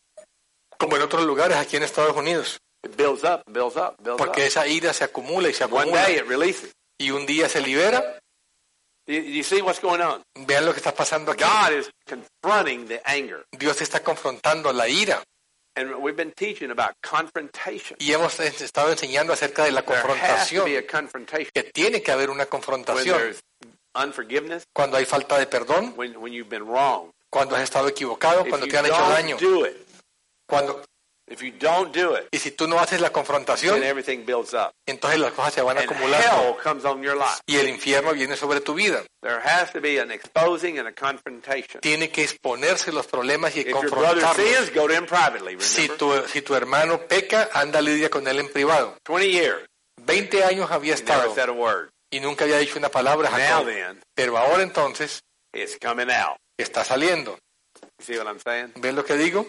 Como en otros lugares aquí en Estados Unidos. It builds up, builds up, builds Porque up. esa ira se acumula y se One acumula. day it releases. Y un día se libera. You, you see what's going on? Vean lo que está pasando aquí. God is confronting the anger. Dios está confrontando la ira. And we've been teaching about confrontation. Y hemos estado enseñando acerca de la There has to confrontación. be a confrontation. Que tiene que haber una When confrontación. there's unforgiveness, Cuando hay falta de perdón. when, when you've been wrong. Cuando has estado equivocado. If Cuando you te han hecho daño. don't do it, Cuando, if you don't do it, y si tú no haces la confrontación, then everything builds up. entonces las cosas se van And acumulando. hell comes on your life. Y el infierno viene sobre tu vida. There has to be an exposing and a confrontation. Tiene que exponerse los problemas y If your brother confrontarlos. sins, go to him privately, Si remember? tu, si tu hermano peca, anda lidia con él en privado. twenty years, Veinte años había he never estado said a word. y nunca había dicho una palabra, Now Jacob. then, Pero ahora entonces it's coming out. está saliendo. You see what I'm saying? ¿Ves lo que digo?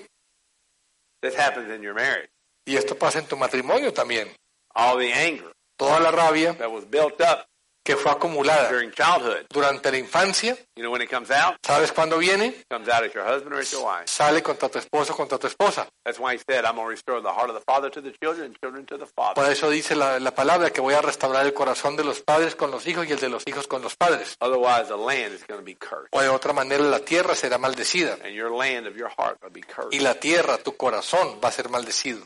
This happens in your marriage. Y esto pasa en tu matrimonio también. All the anger Toda la rabia that was built up que fue acumulada during childhood, durante la infancia, you know when it comes out? ¿sabes cuándo viene? It comes out at your husband or at your wife. Sale contra tu esposo, contra tu esposa. That's why he said, I'm going to restore the heart of the father to the children and children to the father. Por eso dice la, la palabra que voy a restaurar el corazón de los padres con los hijos y el de los hijos con los padres. Otherwise, the land is going to be cursed. O de otra manera la tierra será maldecida. And your land of your heart will be cursed. Y la tierra, tu corazón, va a ser maldecido.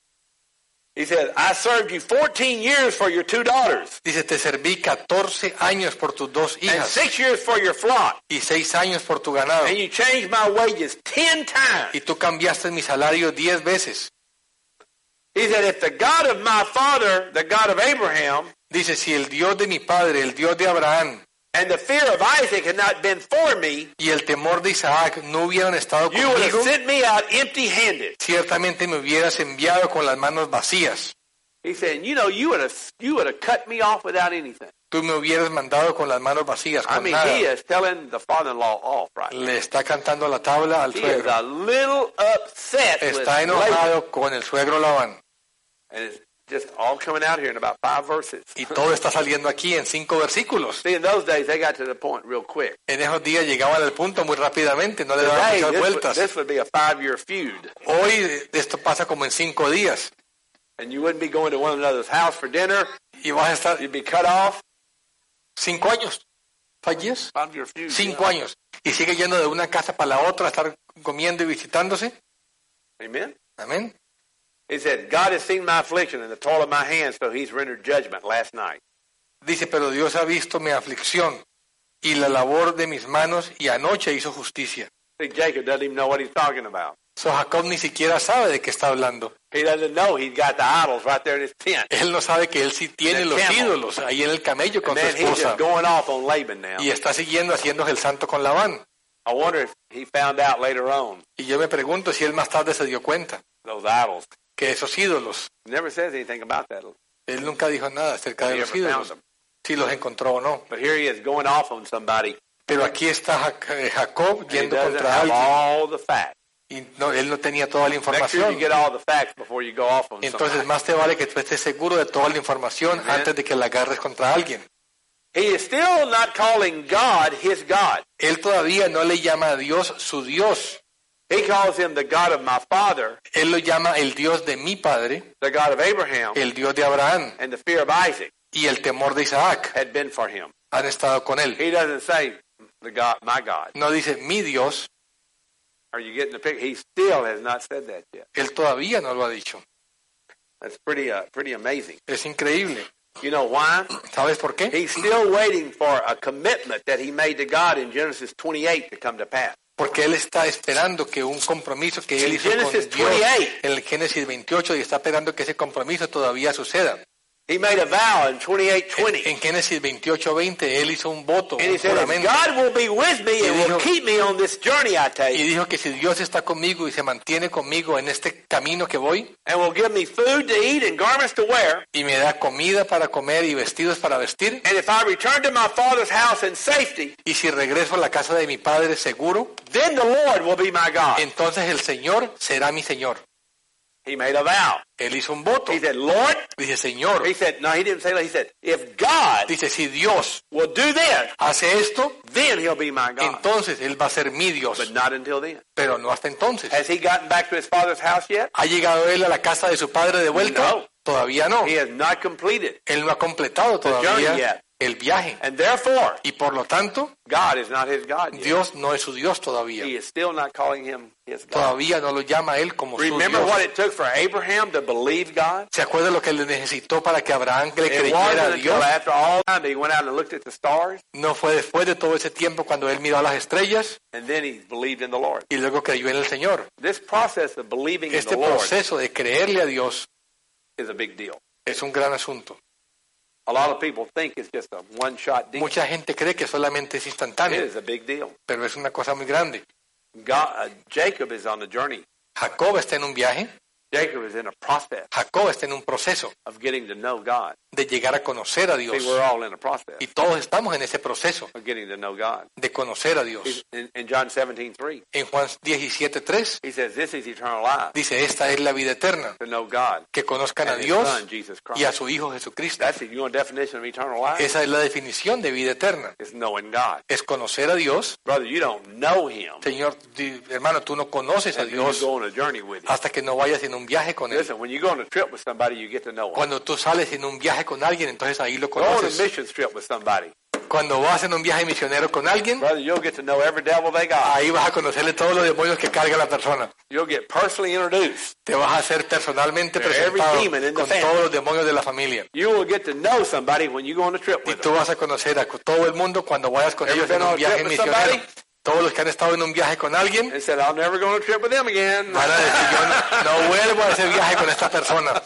He said, I served you fourteen years for your two daughters Dice, te serví catorce años por tus dos and hijas six years for your flock. y seis años por tu ganado. And you changed my wages ten times. Y tú cambiaste mi salario diez veces. He said, if the God of my father, the God of Abraham, Dice, si el Dios de mi padre, el Dios de Abraham and the fear of Isaac had not been for me, y el temor de Isaac no hubieran estado you would have conmigo, sent me out empty-handed. ciertamente me hubieras enviado con las manos vacías. He said, you know, you would have you would have cut me off without anything. Tú me hubieras mandado con las manos vacías, I con mean, nada. he is telling the father-in-law off right now. Le está cantando la tabla al He is suegro. a little upset with Está Laban. enojado con el suegro Labán. And it's just all coming out here in about five verses. Y todo está saliendo aquí en cinco versículos. See, in those days, they got to the point real quick. En esos días llegaban al punto muy rápidamente, no le daban Today, muchas this would, vueltas. this would be a five-year feud. Hoy esto pasa como en cinco días. And you wouldn't be going to one another's house for dinner. Y vas a estar You'd be cut off. cinco años. ¿Five years? Five-year feud. Cinco años. Y sigue yendo de una casa para la otra, a estar comiendo y visitándose. Amen. Amén. He said, God has seen my affliction and the toil of my hands, so he's rendered judgment last night. Dice, pero Dios ha visto mi aflicción y la labor de mis manos y anoche hizo justicia. See, Jacob doesn't even know what he's talking about. So Jacob ni siquiera sabe de qué está hablando. He doesn't know he's got the idols right there in his tent. Él no sabe que él sí tiene The los camel. ídolos ahí en el camello con And su then he's esposa. just going off on Laban now. Y está siguiendo haciéndose el santo con Labán. I wonder if he found out later on Y yo me pregunto si él más tarde se dio cuenta those idols. que esos ídolos, Never says anything about that. él nunca dijo nada acerca de He los ever found ídolos, them. si los encontró o no. But here he is going off on somebody. Pero aquí está Jac- eh, Jacob And he yendo doesn't contra have alguien all the facts. y no, él no tenía toda la Make sure you información. get all the facts before you go off on Entonces somebody. más te vale que tú estés seguro de toda la información Amen. antes de que la agarres contra alguien. He is still not calling God his God. Él todavía no le llama a Dios su Dios. He calls him the God of my father, Él lo llama el Dios de mi padre, the God of Abraham, el Dios de Abraham, and the fear of Isaac y el temor de Isaac had been for him. han estado con él. He doesn't say the God, my God. No dice mi Dios, Are you getting the picture? He still has not said that yet. él todavía no lo ha dicho. That's pretty, uh, pretty amazing. Es increíble. You know why? ¿Sabes por qué? He's still waiting for a commitment that he made to God in Genesis twenty-eight to come to pass. Porque él está esperando que un compromiso que él En hizo con Génesis Dios veintiocho. en el Génesis veintiocho y está esperando que ese compromiso todavía suceda. He made a vow in twenty-eight twenty. En Génesis veintiocho veinte él hizo un voto, And he un said, if juramento, God will be with me and Y will dijo- keep me on this journey I y take, dijo que si Dios está conmigo y se mantiene conmigo en este camino que voy and will give me food to eat and garments to wear, y me da comida para comer y vestidos para vestir, and if I return to my father's house in safety, y si regreso a la casa de mi padre seguro, then the Lord will be my God. entonces el Señor será mi Señor. He made a vow. Él hizo un voto. He said, Lord, Dice, Señor, he said, no, he didn't say that. He said, if God dice, si Dios will do this, hace esto, then he'll be my God. entonces Él va a ser mi Dios. But not until then. Pero no hasta entonces. Has he gotten back to his father's house yet? ¿Ha llegado Él a la casa de su padre de vuelta? No. Todavía no. He has not completed. Él no ha completado journey todavía yet. el viaje. And therefore, Y por lo tanto, God is not his God yet. Dios no es su Dios todavía. He is still not calling him his God. Todavía no lo llama a Él como su Remember Dios. what it took for Abraham to believe God? ¿Se acuerda lo que le necesitó para que Abraham le It creyera a wasn't until Dios? after all time that he went out and looked at the stars, No fue después de todo ese tiempo cuando él miró a las estrellas and then he believed in the Lord. y luego creyó en el Señor. This process of believing in Este the Lord proceso de creerle a Dios is a big deal. es un gran asunto. A lot of people think it's just a one-shot deal. Mucha gente cree que solamente es It instantáneo, is a big deal. pero es una cosa muy grande. God, uh, Jacob is on a journey. Jacob está en un viaje, Jacob is in a process Jacob está en un proceso of getting to know God. de llegar a conocer a See, Dios. we're all in a process Y todos estamos en ese proceso of getting to know God. de conocer a Dios. He's- In, in John seventeen three, En Juan diecisiete tres he says, this is eternal life, dice, esta es la vida eterna, to know God que conozcan a and his Dios Son, Jesus y a Christ. su Hijo Jesucristo. That's it. You want a definition of eternal life? Esa es la definición de vida eterna. It's knowing God. Es conocer a Dios. Brother, you don't know him Señor, di- hermano, tú no conoces a until you Dios go on a journey with him. hasta que no vayas en un viaje con Él. Listen, when you go on a trip with somebody, you get to know him. Cuando tú sales en un viaje con alguien, entonces ahí lo Go on a conoces. mission trip with somebody. Cuando vas en un viaje misionero con alguien, Brother, you'll get to know every devil they got. ahí vas a conocerle todos los demonios que carga la persona. You'll get personally introduced. Te vas a hacer personalmente To every presentado demon in the con family. todos los demonios de la familia. You will get to know somebody when you go on a trip Y with tú them. vas a conocer a todo el mundo cuando vayas con Ever ellos been en on un a viaje trip with misionero. somebody? Todos los que han estado en un viaje con alguien and said, I'll never go on a trip with them again. van a decir, yo no, no vuelvo a ese viaje con esta persona.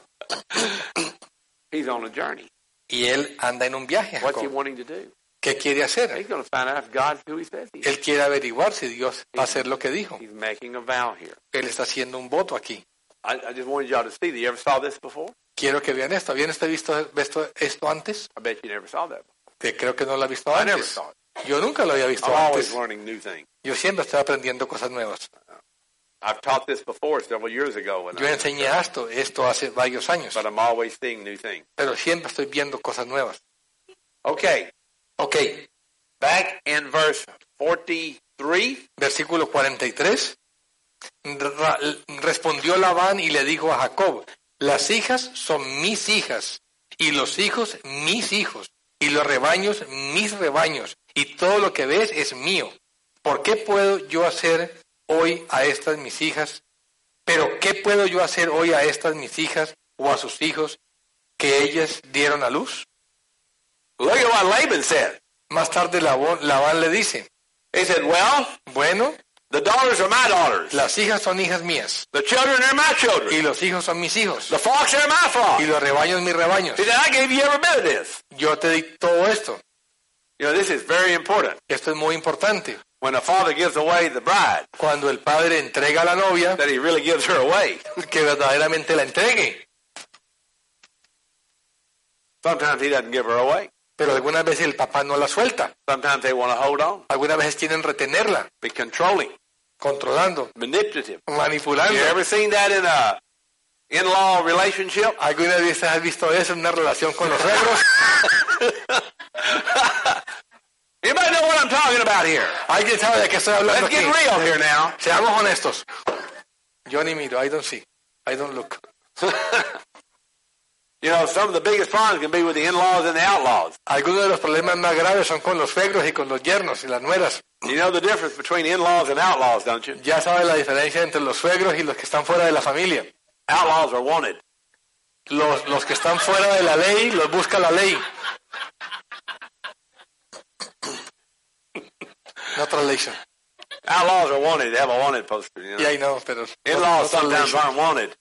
He's on a journey. Y él anda en un viaje, What's he Jacob. wanting to do? ¿Qué quiere hacer? He's going to find out if God's who he says he is. Él quiere averiguar si Dios va a hacer lo que dijo. He's making a vow here. Él está haciendo un voto aquí. I, I just wanted y'all to see that. You ever saw this before? Quiero que vean esto. ¿Habían usted visto, visto esto antes? I bet you never saw that before. Que creo que no lo ha visto I never antes. saw it. Yo nunca lo había visto I'm always antes. learning new things. Yo siempre estoy aprendiendo cosas nuevas. I've taught this before several years ago, when Yo I, enseñé esto, esto hace varios años. but I'm always seeing new things. Pero siempre estoy viendo cosas nuevas. Okay, Ok, back in verse forty-three, versículo cuarenta y tres. Ra- Respondió Labán y le dijo a Jacob, las hijas son mis hijas, y los hijos mis hijos, y los rebaños mis rebaños, y todo lo que ves es mío. ¿Por qué puedo yo hacer hoy a estas mis hijas? Pero ¿qué puedo yo hacer hoy a estas mis hijas o a sus hijos que ellas dieron a luz? look at what Laban said. Más tarde Labón, Labán le dice, He said, well, bueno, the daughters are my daughters. las hijas son hijas mías, The children are my children. y los hijos son mis hijos, The flocks are my y flocks. los rebaños mis rebaños. He said, I gave you every bit of this. Yo te di todo esto. You know, this is very important. Esto es muy importante. When a father gives away the bride, Cuando el padre entrega a la novia, that he really gives her away. que verdaderamente la entregue. Sometimes he doesn't give her away. Pero algunas veces el papá no la suelta. Sometimes they want to hold on, Algunas veces quieren retenerla, be controlling, controlando, manipulative. manipulando. You ever seen that in a in-law relationship? ¿Algunas veces has visto eso en una relación con los suegros? Anybody know what I'm talking about here? ¿Alguien sabe de qué estoy hablando Let's aquí? get real here now. Seamos honestos. Yo ni miro, I don't see, I don't look. You know, some of the biggest problems can be with the in-laws and the outlaws. Algunos de los problemas más graves son con los suegros y con los yernos y las nueras. You know the difference between in-laws and outlaws, don't you? Ya sabes la diferencia entre los suegros y los que están fuera de la familia. Outlaws are wanted. Los, los que están fuera de la ley, los busca la ley. No translation. Outlaws are wanted. They have a wanted poster. You know? Yeah, I know, pero... In-laws no sometimes translation. aren't wanted.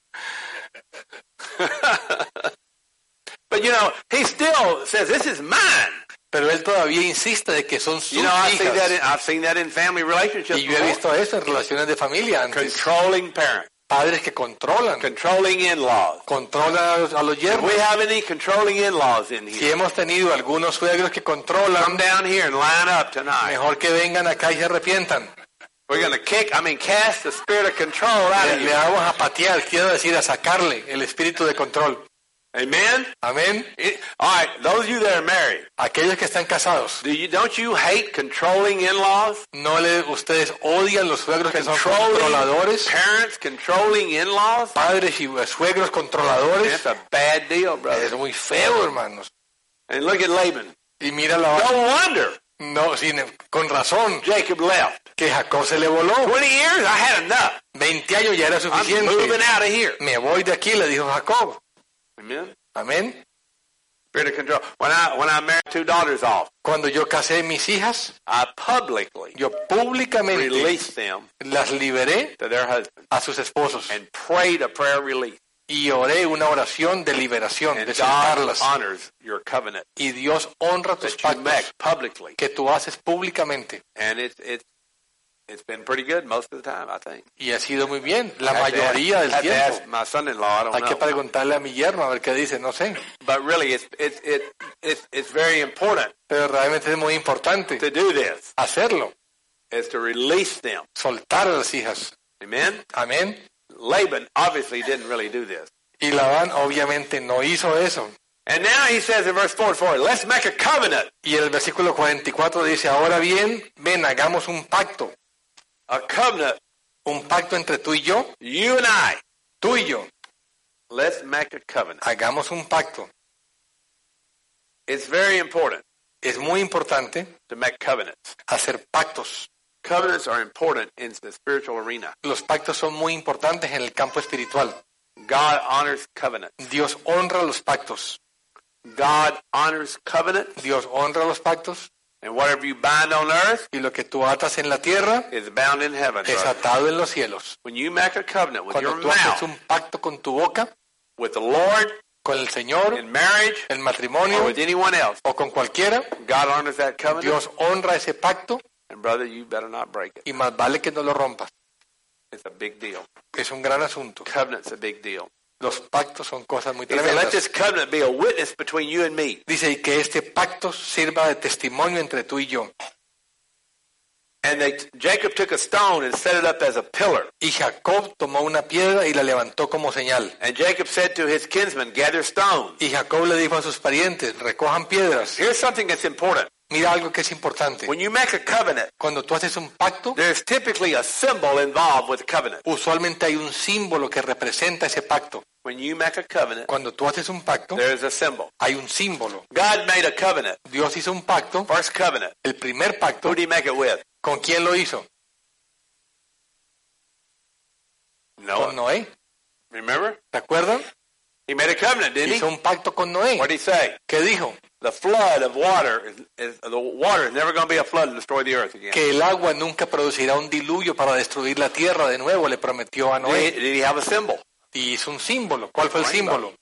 But you know, he still says, "This is mine." Pero él todavía insiste de que son sus You know, I've seen that. hijas. In, I've seen that in family relationships. Y yo he before. visto eso en relaciones de familia antes. Controlling parents, Padres que controlan, controlling in-laws. controlan a los, a los Do yernos. we have any controlling in-laws in Si here? hemos tenido algunos suegros que controlan, Come down here and line up tonight. mejor que vengan acá y se arrepientan. We're going to kick. I mean, cast the spirit of control out Le, of le you. vamos a patear, quiero decir, a sacarle el espíritu de control. Amen. Amén. It- all right, those of you that are married, Aquellos que están casados, do you don't you hate controlling in-laws? no le, ustedes odian los suegros que son Controlling controladores, parents, controlling in-laws. padres y suegros controladores. It's a bad deal, Es brother. muy feo, hermanos. And look at Laban. Y mira la No wonder no, sin, con razón, Jacob left. que Jacob se le voló. Twenty years, I had enough. veinte años ya era I'm moving suficiente. out of here. Me voy de aquí, le dijo Jacob. Amen. Amén. Spirit of control. When I when I married two daughters off, Cuando yo casé mis hijas, I publicly yo públicamente released them las liberé to their husbands a sus esposos. and prayed a prayer of release. Y oré una oración de liberación, de And God soltarlas. honors your covenant Y Dios honra tus that you make pactos publicly. que tú haces públicamente. And it's it's it's been pretty good most of the time, I think. Y ha sido muy bien, la I had to ask- mayoría del had to ask tiempo. my son-in-law, I don't Hay que know. preguntarle a mi yerno a ver qué dice, no sé. But really, it's it's it, it's it's very important Pero realmente es muy importante to do this, hacerlo, is to release them. soltar a las hijas. Amen. Amén. Laban obviously didn't really do this. Y Labán obviamente no hizo eso. And now he says in verse forty-four, let's make a covenant. Y el versículo cuarenta y cuatro dice, ahora bien, ven, hagamos un pacto. A covenant, Un pacto entre tú y yo, you and I. tú y yo. Let's make a covenant. Hagamos un pacto. It's very important Es muy importante to make covenants. hacer pactos. Covenants are important in the spiritual arena. Los pactos son muy importantes en el campo espiritual. God honors covenants. Dios honra los pactos. God honors covenants. Dios honra los pactos. And whatever you bind on earth y lo que tú atas en la tierra is bound in heaven. es brother. atado en los cielos. When you make a covenant with Cuando your tú haces mouth, un pacto con tu boca, with the Lord, con el Señor, in marriage, el or matrimonio with anyone else, o con cualquiera, God honors that covenant. Dios honra ese pacto And brother, you better not break it. y más vale que no lo rompas. It's a big deal. Es un gran asunto. Covenant's a big deal. Los pactos son cosas muy He said, let tremendas. this covenant be a witness between you and me. Dice, y que este pacto sirva de testimonio entre tú y yo. And they, Jacob took a stone and set it up as a pillar. Y Jacob tomó una piedra y la levantó como señal. And Jacob said to his kinsmen, gather stones. Y Jacob le dijo a sus parientes, recojan piedras. Here's something that's important. Mira algo que es importante. When you make a covenant, Cuando tú haces un pacto, there's typically a symbol involved with the covenant. usualmente hay un símbolo que representa ese pacto. When you make a covenant, Cuando tú haces un pacto, there's a symbol. hay un símbolo. God made a covenant. Dios hizo un pacto, First covenant. el primer pacto. Who did he make it with? ¿Con quién lo hizo? Con Noah. Noé. Remember? ¿Te acuerdan? He made a covenant, didn't Hizo he? un pacto con Noé. What did he say? ¿Qué dijo? The flood of water is, is the water is never going to be a flood to destroy the earth again. Que el agua nunca producirá un diluvio para destruir la tierra de nuevo, le prometió a Did he, Noé. did he have a symbol? Y hizo un símbolo. ¿Cuál fue el Rainbow. símbolo?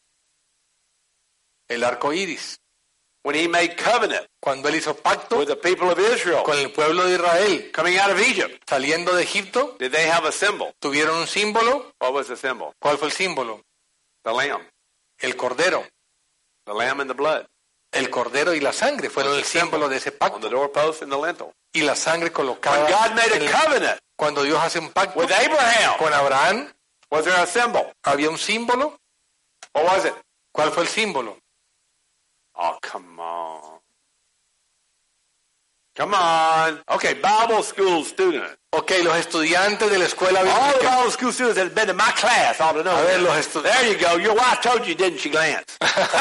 El arco iris. When he made covenant Cuando él hizo pacto with the people of Israel con el pueblo de Israel, coming out of Egypt, saliendo de Egipto, did they have a symbol? tuvieron un símbolo. What was the symbol? ¿Cuál fue el símbolo? The lamb. El cordero. The lamb and the blood. El cordero y la sangre fueron el símbolo de ese On the pacto. doorpost and the lintel. Y la sangre When colocada. God made en a el- covenant Cuando Dios hace un pacto with Abraham, con Abraham, was there a symbol? había un símbolo. What was it? ¿Cuál fue el símbolo? Oh, come on. Come on. Okay, Bible school students. Ok, los estudiantes de la escuela All the bíblica. Bible school students that have been in my class ought to know. A ver, that. los estu- There you go. Your wife told you, didn't she, Lance?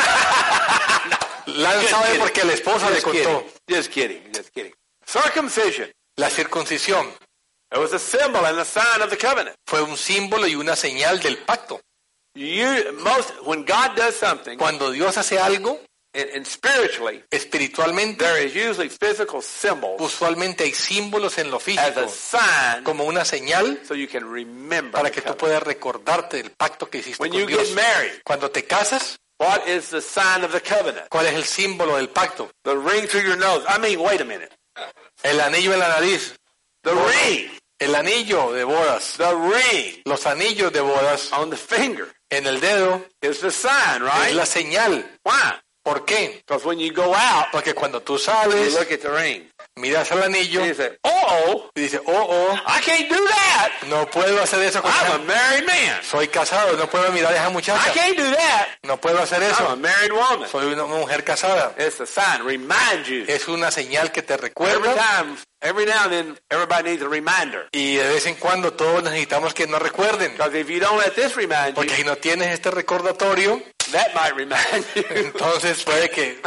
Lan Just sabe kidding. porque la esposa le Just contó. kidding. Just kidding. Just kidding. Circumcision. La circuncisión It was a symbol and a sign of the covenant. fue un símbolo y una señal del pacto. You most when God does something, Cuando Dios hace algo, and, and spiritually, espiritualmente, there is usually physical symbols usualmente hay símbolos en lo as físico, a sign, como una señal so you can remember. para the que tú covenant. puedas recordarte del pacto que hiciste When con you Dios. get married, Cuando te casas, what is the sign of the covenant? ¿cuál es el símbolo del pacto? The ring through your nose. I mean, wait a minute. El anillo en la nariz, The Oh. ring. el anillo de bodas, The ring los anillos de bodas on the finger en el dedo is the sign, right? es la señal. Why? ¿Por qué? Because when you go out, Porque cuando tú you sales, look at the ring. miras al anillo And you say, oh, y dices, oh, oh, I can't do that. no puedo hacer eso con I'm a esa- married man. Soy casado, no puedo mirar a esa I muchacha. can't do that. No puedo hacer I'm a eso. married woman. Soy una mujer casada. It's a sign. Remind you. Es una señal que te Every recuerda time, every now and then, everybody needs a reminder. y de vez en cuando todos necesitamos que nos recuerden. Because if you don't let this remind Porque you, si no tienes este recordatorio, that might remind you. entonces puede que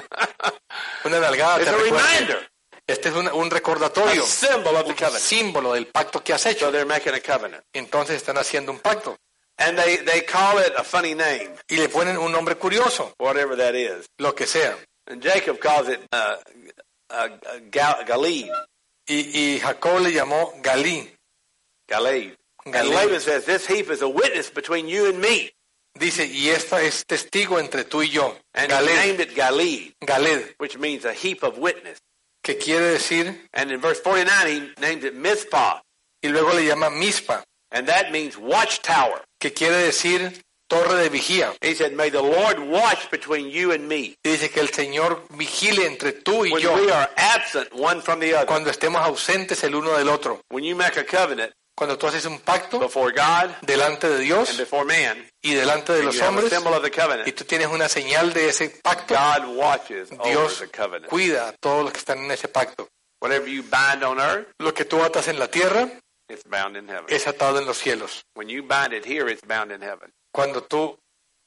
una nalgada It's te a recuerde. reminder. Este es un, un A recordatorio, symbol of the un covenant. símbolo del pacto que has So hecho. they're making a covenant. Entonces están haciendo un pacto And they, they call it a funny name, y le ponen un nombre curioso, whatever that is. lo que sea. And Jacob calls it uh, uh, Gal- Galeed. Y, y Jacob le llamó Galí. Galeed. And Galeed. Laban says, this heap is a witness between you and me. Dice, y esta es testigo entre tú y yo. And he Galed, named it Galeed, Galed, which means a heap of witness. que quiere decir, And in verse forty-nine, he named it Mizpah. y luego le llama Mispa, And that means watchtower. que quiere decir torre de vigía. He said, may the Lord watch between you and me. Y dice que el Señor vigile entre tú y When yo we are absent one from the other. cuando estemos ausentes el uno del otro. When you make a covenant Cuando tú haces un pacto before God delante de and Dios before man, y delante de and los you have a hombres, symbol of the y covenant, tú tienes una señal de ese pacto, God watches over Dios the covenant. cuida a todos los que están en ese pacto. Whatever you bind on earth, Lo que tú atas en la tierra it's bound in heaven. es atado en los cielos. When you bind it here, it's bound in heaven. Cuando tú,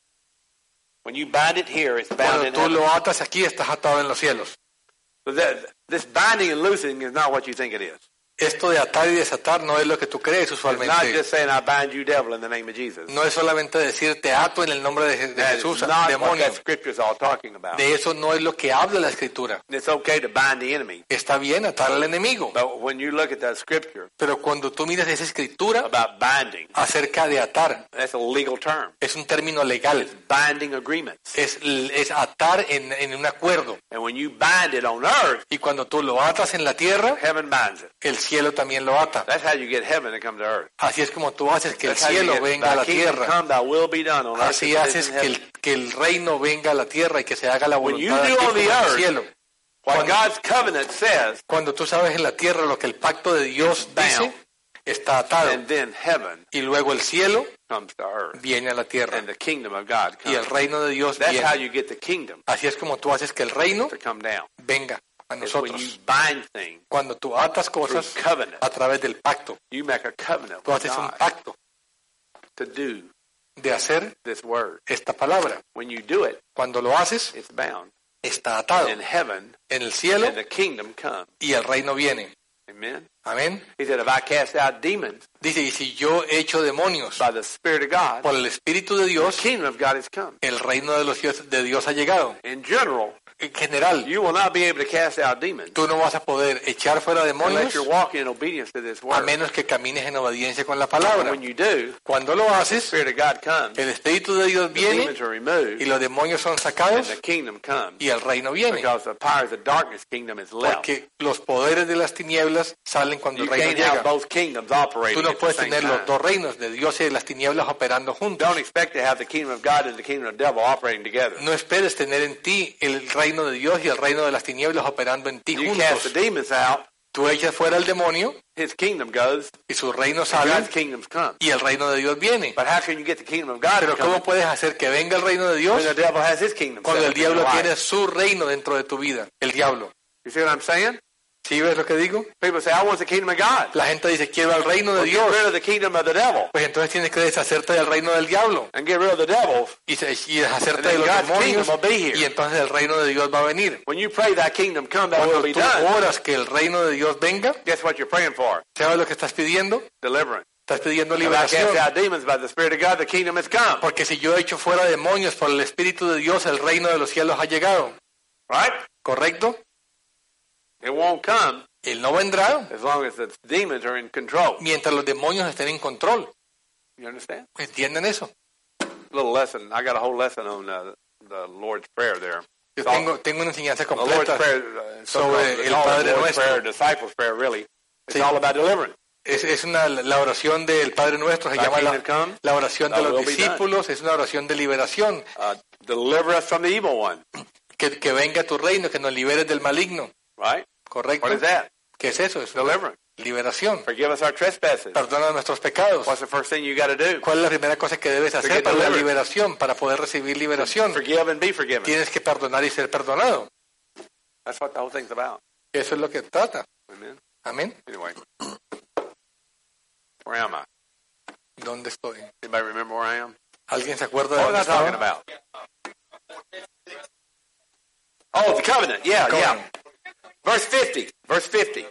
When you bind it here, it's bound cuando in tú heaven. lo atas aquí, estás atado en los cielos. So that, this binding and loosing is not what you think it is. Esto de atar y desatar no es lo que tú crees It's not usualmente. just saying, I bind you, devil, in the name of Jesus. No es solamente decir te ato en el nombre de, Je- de That is Jesús, not what demonio. that scripture is all talking about. De eso no es lo que habla la Escritura. It's okay to bind the enemy. Está bien atar al enemigo, But when you look at that scripture pero cuando tú miras esa Escritura about binding, acerca de atar, that's a legal term. es un término legal. Binding agreements. Es, es atar en, en un acuerdo. And when you bind it on earth, Y cuando tú lo atas en la tierra, heaven binds it. el cielo también lo ata. That's how you get heaven to come to earth. Así es como tú haces que el That's how you cielo get, venga a la thy kingdom tierra. come, thy will be done on earth Así as it is haces in que heaven. el, que el reino venga a la tierra y que se haga la When you voluntad de do aquí on the como en el earth, cielo. What Cuando- God's covenant says, Cuando tú sabes en la tierra lo que el pacto de Dios dice, está atado. and then heaven Y luego el cielo comes to earth, viene a la tierra. and the kingdom of God Y el comes. reino de Dios That's how viene. you get the kingdom Así es como tú haces que el reino to come down. venga a It's when you nosotros. bind things Cuando tú atas through cosas covenant. a través del pacto, You make a covenant tú with haces un God pacto to do de hacer this word. esta palabra. When you do it, Cuando lo haces, it's bound. está atado In heaven, en el cielo and the kingdom comes. y el reino viene. Amen. Amén. He said, if I cast out demons Dice, y si yo echo demonios by the Spirit of God, por el Espíritu de the Dios, kingdom of God has come. el reino de, los dios, de Dios ha llegado. In general, En general, you will not be able to cast out demons tú no vas a poder echar fuera unless demonios you're walking in obedience to this a word. menos que camines en obediencia con la And palabra. when you do, Cuando lo the haces, Spirit of God comes, el Espíritu de Dios the viene demons are removed, y los demonios son and sacados the kingdom comes. y el reino viene. Because the powers of darkness kingdom is left. Porque los poderes de las tinieblas salen cuando You el reino can't have llega. both kingdoms operating Tú no at the puedes same tener los time. dos reinos, de Dios y de las tinieblas, operando juntos. Don't expect to have the kingdom of God and the kingdom of the devil operating together. No esperes tener en ti el reino de Dios y el reino de las tinieblas operando en ti You cast the juntos. demons out, Tú echas fuera al demonio his kingdom goes, y su reino and sale God's kingdom comes. y el reino de Dios viene. But how can you get the kingdom of God Pero to come ¿cómo puedes hacer que venga el reino de Dios when the devil has his kingdom cuando set el up in your diablo life? tiene su reino dentro de tu vida? El diablo. You see what I'm saying? ¿Sí ves lo que digo? People say, I want the kingdom of God. La gente dice, quiero el reino de Well, get Dios. rid of the kingdom of the devil Pues entonces tienes que deshacerte del reino del diablo and get rid of the devil. y, se- y deshacerte And then de los God's demonios kingdom will be here. y entonces el reino de Dios va a venir. When you pray thy kingdom come, thy will Cuando be tú done, oras que el reino de Dios venga, guess what you're praying for? ¿sabes lo que estás pidiendo? Deliverance. Estás pidiendo If I cast liberación. out demons by the Spirit of God, the kingdom has come. Porque si yo echo fuera demonios por el Espíritu de Dios, el reino de los cielos ha llegado. Right? ¿Correcto? It won't come Él no vendrá as long as the demons are in control. mientras los demonios estén en control. You understand? ¿Entienden eso? Little lesson. I got a whole lesson on uh, the Lord's Prayer there. Yo tengo, tengo una enseñanza The Lord's completa. Prayer, uh, sobre sometimes they el call it Padre Lord's Nuestro. Prayer, disciples' prayer, really. It's Sí. all about deliverance. Es, es una, la oración del Padre Nuestro, se Thy llama kingdom la, come, la oración de thy los will be done. discípulos, es una oración de liberación. Uh, deliver us from the evil one. Que, que venga tu reino, que nos liberes del maligno. Right? ¿Correcto? What is that? ¿Qué es eso? Es Deliverance. liberación. Forgive us our trespasses. Perdona nuestros pecados. What's the first thing you got to do? ¿Cuál es la primera cosa que debes hacer get para la delivered. liberación, para poder recibir liberación? Forgive and be forgiven. Tienes que perdonar y ser perdonado. That's what the whole thing's about. Eso es lo que trata. Amen. Amén. Anyway. Where am I? ¿Dónde estoy? Anybody remember where I am? ¿Alguien se acuerda de What dónde was I talking estaba? about? Oh, the covenant. Yeah, yeah. Covenant. Verse fifty. Verse fifty.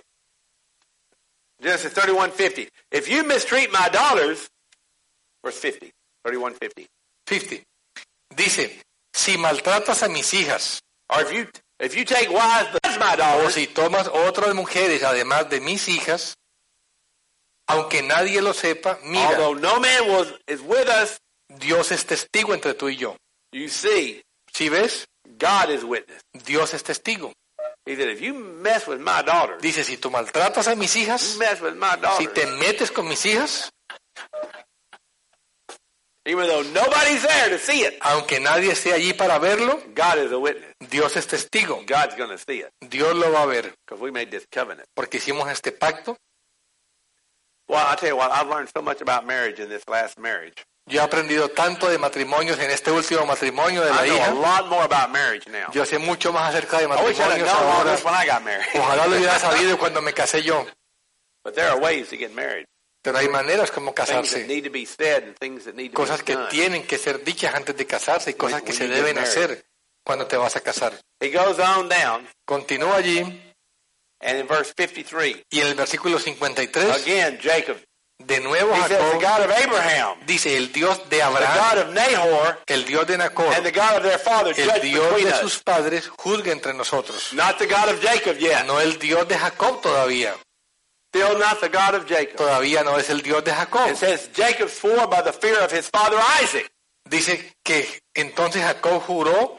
Genesis thirty-one fifty. If you mistreat my daughters, verse fifty. thirty-one fifty. cincuenta. Dice, si maltratas a mis hijas, Or if you if you take wives but my o daughters, si tomas otras mujeres además de mis hijas, aunque nadie lo sepa, mira, although no man was is with us, Dios es testigo entre tú y yo. you see, ¿Sí ves? God is witness. Dios es testigo. He said, if you mess with my daughters, Dice, si tú maltratas a mis you hijas, mess with my si daughters, te metes con mis hijas, even though nobody's there to see it, aunque nadie esté allí para verlo, God is a witness. Dios es testigo. God's going to see it Dios lo va a ver, because we made this covenant. porque hicimos este pacto. Well, I tell you what, I've learned so much about marriage in this last marriage. Yo he aprendido tanto de matrimonios en este último matrimonio de la I know a hija. lot more about marriage now. Yo sé mucho más acerca de I wish I'd have matrimonios known all ahora. this when I got married. Ojalá lo hubiera sabido cuando me casé yo. But there are ways to get married. Pero hay maneras como Things that casarse. need to be said and things that need to Cosas be que done. tienen que ser dichas antes de casarse y cosas que when se you get deben married. hacer cuando te vas a casar. He goes on down. Continúa allí. And in verse fifty-three, Y en el versículo cincuenta y tres, again, Jacob, de nuevo he says, the Jacob God of Abraham, dice, el Dios de the Abraham, God of Nahor, el Dios de Nacor, and the God of their father, el judge Dios between de us. sus padres, juzgue entre nosotros. Not the God of Jacob yet. No el Dios de Jacob todavía. Still not the God of Jacob. Todavía no es el Dios de Jacob. It says, Jacob swore by the fear of his father Isaac. Dice que entonces Jacob juró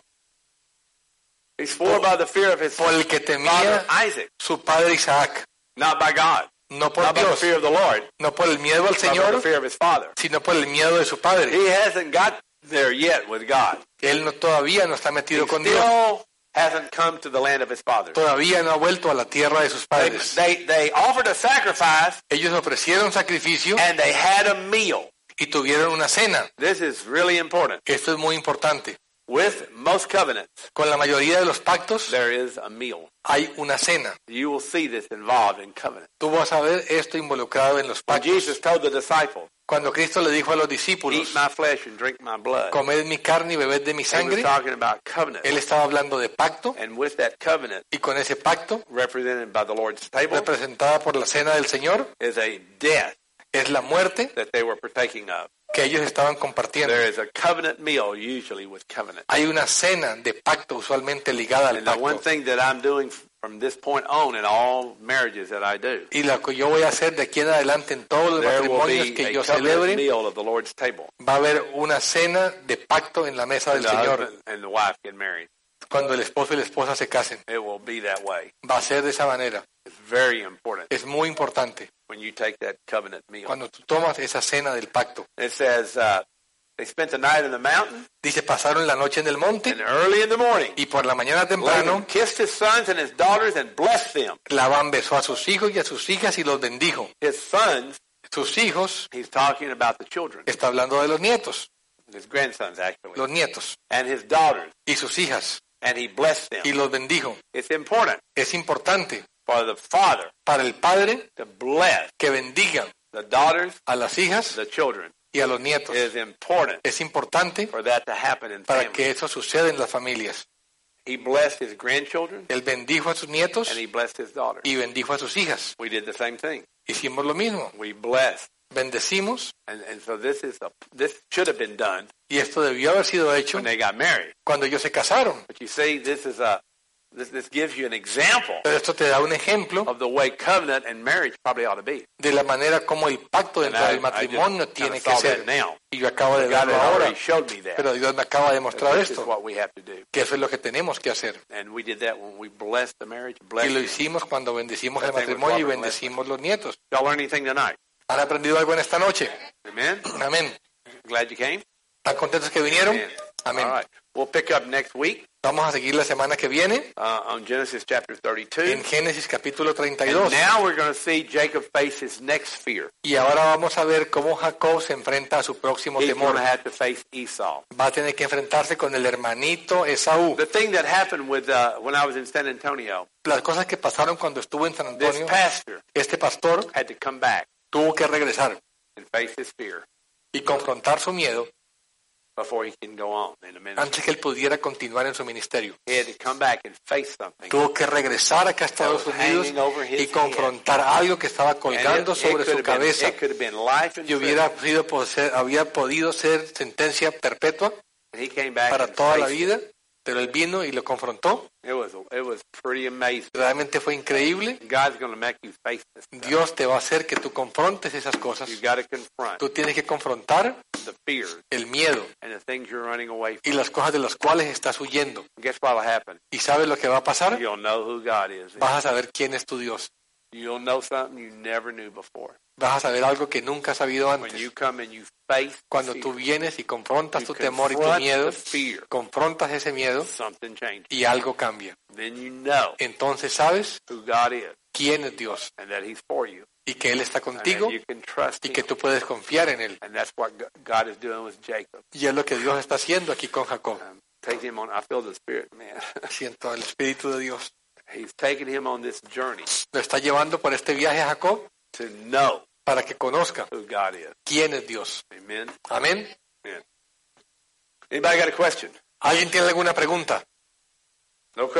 He swore by the fear of his por el que father temía Isaac. su padre Isaac. Not by God. No por Not by the Dios, fear of the Lord. no por el miedo al But by the Señor, fear of his father. sino por el miedo de su padre. He hasn't got there yet with God. Él no, todavía no está He metido con Dios. still hasn't come to the land of his father. Todavía no ha vuelto a la tierra de sus They, padres. they, they offered a sacrifice Ellos ofrecieron sacrificio and they had a meal. y tuvieron una cena. This is really important. Esto es muy importante. With most covenants, Con la mayoría de los pactos there is a meal. hay una cena. You will see this involved in covenant. Tú vas a ver esto involucrado en los When pactos. Jesus told the disciples, Cuando Cristo le dijo a los eat discípulos, my flesh and drink my blood, comed mi carne y bebed de mi he was sangre, talking about covenant. él estaba hablando de pacto, And with that covenant, y con ese pacto, represented by the Lord's table, representada por la cena del Señor, is a death es la muerte that they were partaking of. que ellos estaban compartiendo. There is a covenant meal usually with covenant. Hay una cena de pacto usualmente ligada al And the one pacto. thing that I'm doing from this point on in all marriages that I do, Y lo que yo voy a hacer de aquí en adelante en todos los there will matrimonios be que a yo covenant celebre, meal of the Lord's table. va a haber una cena de pacto en la mesa When del the Señor husband and the wife get married. cuando el esposo y la esposa se casen. It will be that way. Va a ser de esa manera. It's very important Es muy importante when you take that covenant meal. cuando tú tomas esa cena del pacto. It says uh, they spent the night in the mountain, Dice, pasaron la noche en el monte and early in the morning, y por la mañana Laban temprano kissed his sons and his daughters and blessed them. Labán besó a sus hijos y a sus hijas y los bendijo. His sons, Sus hijos, he's talking about the children, está hablando de los nietos, his grandsons actually, los nietos and his daughters, y sus hijas, and he blessed y them. los bendijo. It's important Es importante for the father para el padre to bless que bendiga the daughters, a las hijas the children. y a los nietos. It is important Es importante for that to happen in para families. que eso suceda en las familias. He blessed his grandchildren, Él bendijo a sus nietos and he blessed his daughters. y bendijo a sus hijas. We did the same thing. Hicimos lo mismo. We blessed. Bendecimos, And, and so this is a, this should have been done y esto debió haber sido hecho when they got married. cuando ellos se casaron. But you see, this is a this, this gives you an example Pero esto te da un ejemplo of the way covenant and marriage probably ought to be. de la manera como el pacto And dentro I, del I matrimonio just tiene kind que of saw ser. that now. Y yo acabo de God verlo had ahora, already showed me that. pero Dios me acaba de mostrar This is esto, what we have to do. que eso es lo que tenemos que hacer. And we did that when we blessed the marriage. Y Blessed lo you. hicimos cuando bendecimos el That thing was matrimonio y Robert bendecimos los nietos. Y'all learn anything tonight? ¿Han aprendido algo en esta noche? Amen? Amén. Glad you came? ¿Están contentos que vinieron? Amen. Amén. All right. We'll pick up next week Vamos a seguir la semana que viene uh, on Genesis chapter thirty-two. en Génesis capítulo treinta y And dos. now we're going to see Jacob face his next fear. Y ahora vamos a ver cómo Jacob se enfrenta a su próximo He's temor. going to have to face Esau. Va a tener que enfrentarse con el hermanito Esaú. The thing that happened with uh, when I was in San Antonio, Las cosas que pasaron cuando estuvo en San this Antonio, pastor este pastor had to come back tuvo que regresar and face his fear y confrontar su miedo before he can go on in a ministry. antes que él pudiera continuar en su ministerio. He had to come back and face something. Tuvo que regresar acá a Estados That was Unidos hanging over his y confrontar algo que estaba And it, colgando it sobre could su have been, cabeza it could have been life and y hubiera sido, po- ser- había podido ser sentencia perpetua He came back para and toda la faced vida, pero él vino y lo confrontó. it. It was it was pretty amazing. Realmente fue increíble. God's going to make you face this stuff. Dios te va a hacer que tú confrontes esas cosas. You got to confront Tú tienes que confrontar the fears el miedo and the things you're running away y from. las cosas de las cuales estás huyendo. Guess what'll happen? ¿Y sabes lo que va a pasar? You'll know who God is. Vas a saber quién es tu Dios. You'll know something you never knew before. Vas a saber algo que nunca has sabido When antes. you come and you face Cuando fear, tú vienes y confrontas you tu temor y tu confront miedo, the fear, confrontas ese miedo something changes. y algo cambia. Then you know Entonces sabes who God is quién es Dios and that He's for you. y que Él está And contigo that you can trust y Him. que tú puedes confiar en Él. And that's what God is doing with Jacob. Y es lo que Dios está haciendo aquí con Jacob. Um, take him on. I feel the Spirit, man. Siento el Espíritu de Dios. He's taking him on this journey Lo está llevando por este viaje a Jacob to know para que conozca who God is. quién es Dios. Amen. Amén. Amen. Anybody got a question? ¿Alguien tiene alguna pregunta? No questions?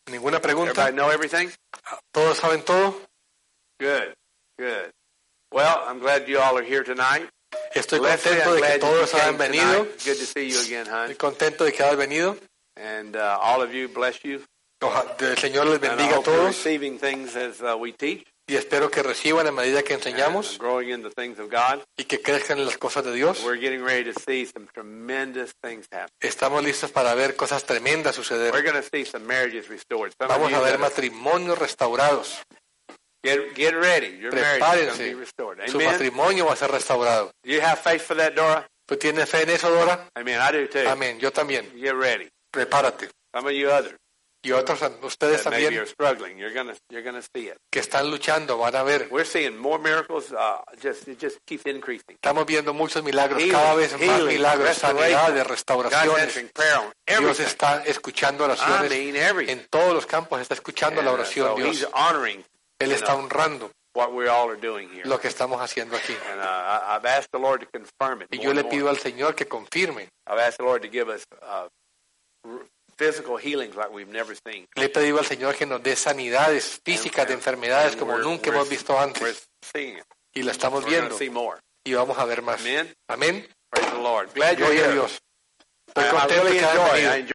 Ninguna pregunta. Everybody know everything? ¿Todos saben todo? Good, good. Well, I'm glad you all are here tonight. Estoy Leslie, contento I'm de que glad you todos hayan came venido. tonight. Good to see you again, hon. Estoy contento de que hayan venido. And uh, all of you, bless you. Ojalá el Señor les And I bendiga a hope you're todos receiving things as uh, we teach. y espero que reciban a medida que And enseñamos growing in the things of God. y que crezcan en las cosas de Dios. We're getting ready to see some tremendous things happen. Estamos listos para ver cosas tremendas We're suceder. going to see some marriages restored. Some of Vamos you a ver that are- matrimonios restaurados. get, get ready. Your marriage is going to be Prepárense. restored. Su Amen. matrimonio va a ser restaurado. You have faith for that, Dora? ¿Tú tienes fe en eso, Dora? Amen. I do too. Amén. Yo también. Get ready. Prepárate. Some of you others Y otros, ustedes that maybe también, are struggling, you're going to you're going to see it. que están luchando, van a ver. We're seeing more miracles. Uh, just it just keeps increasing. Estamos viendo muchos milagros, Healing, cada vez más healing, milagros, restoration. sanidades, God's restauraciones. answering prayer on Dios everything. está escuchando I oraciones mean everything. en todos los campos, está escuchando la And, uh, oración so Dios. He's honoring Él you está know, honrando what we all are doing here. lo que estamos haciendo aquí. And uh, I, I've asked the Lord to confirm it. Y more yo le and pido more. al Señor que confirme. I've asked the Lord to give us uh, r- physical healings like we've never seen. Le he pedido al Señor que nos dé sanidades físicas de enfermedades And como we're- nunca we're- hemos visto We're antes. seeing it. Y la estamos We're going viendo to see more. y vamos a ver más. Amen. Amén. Praise the Lord. Glad you're Gloria a here. Dios. Estoy I, I contento really de que hayan enjoy it. venido. I enjoy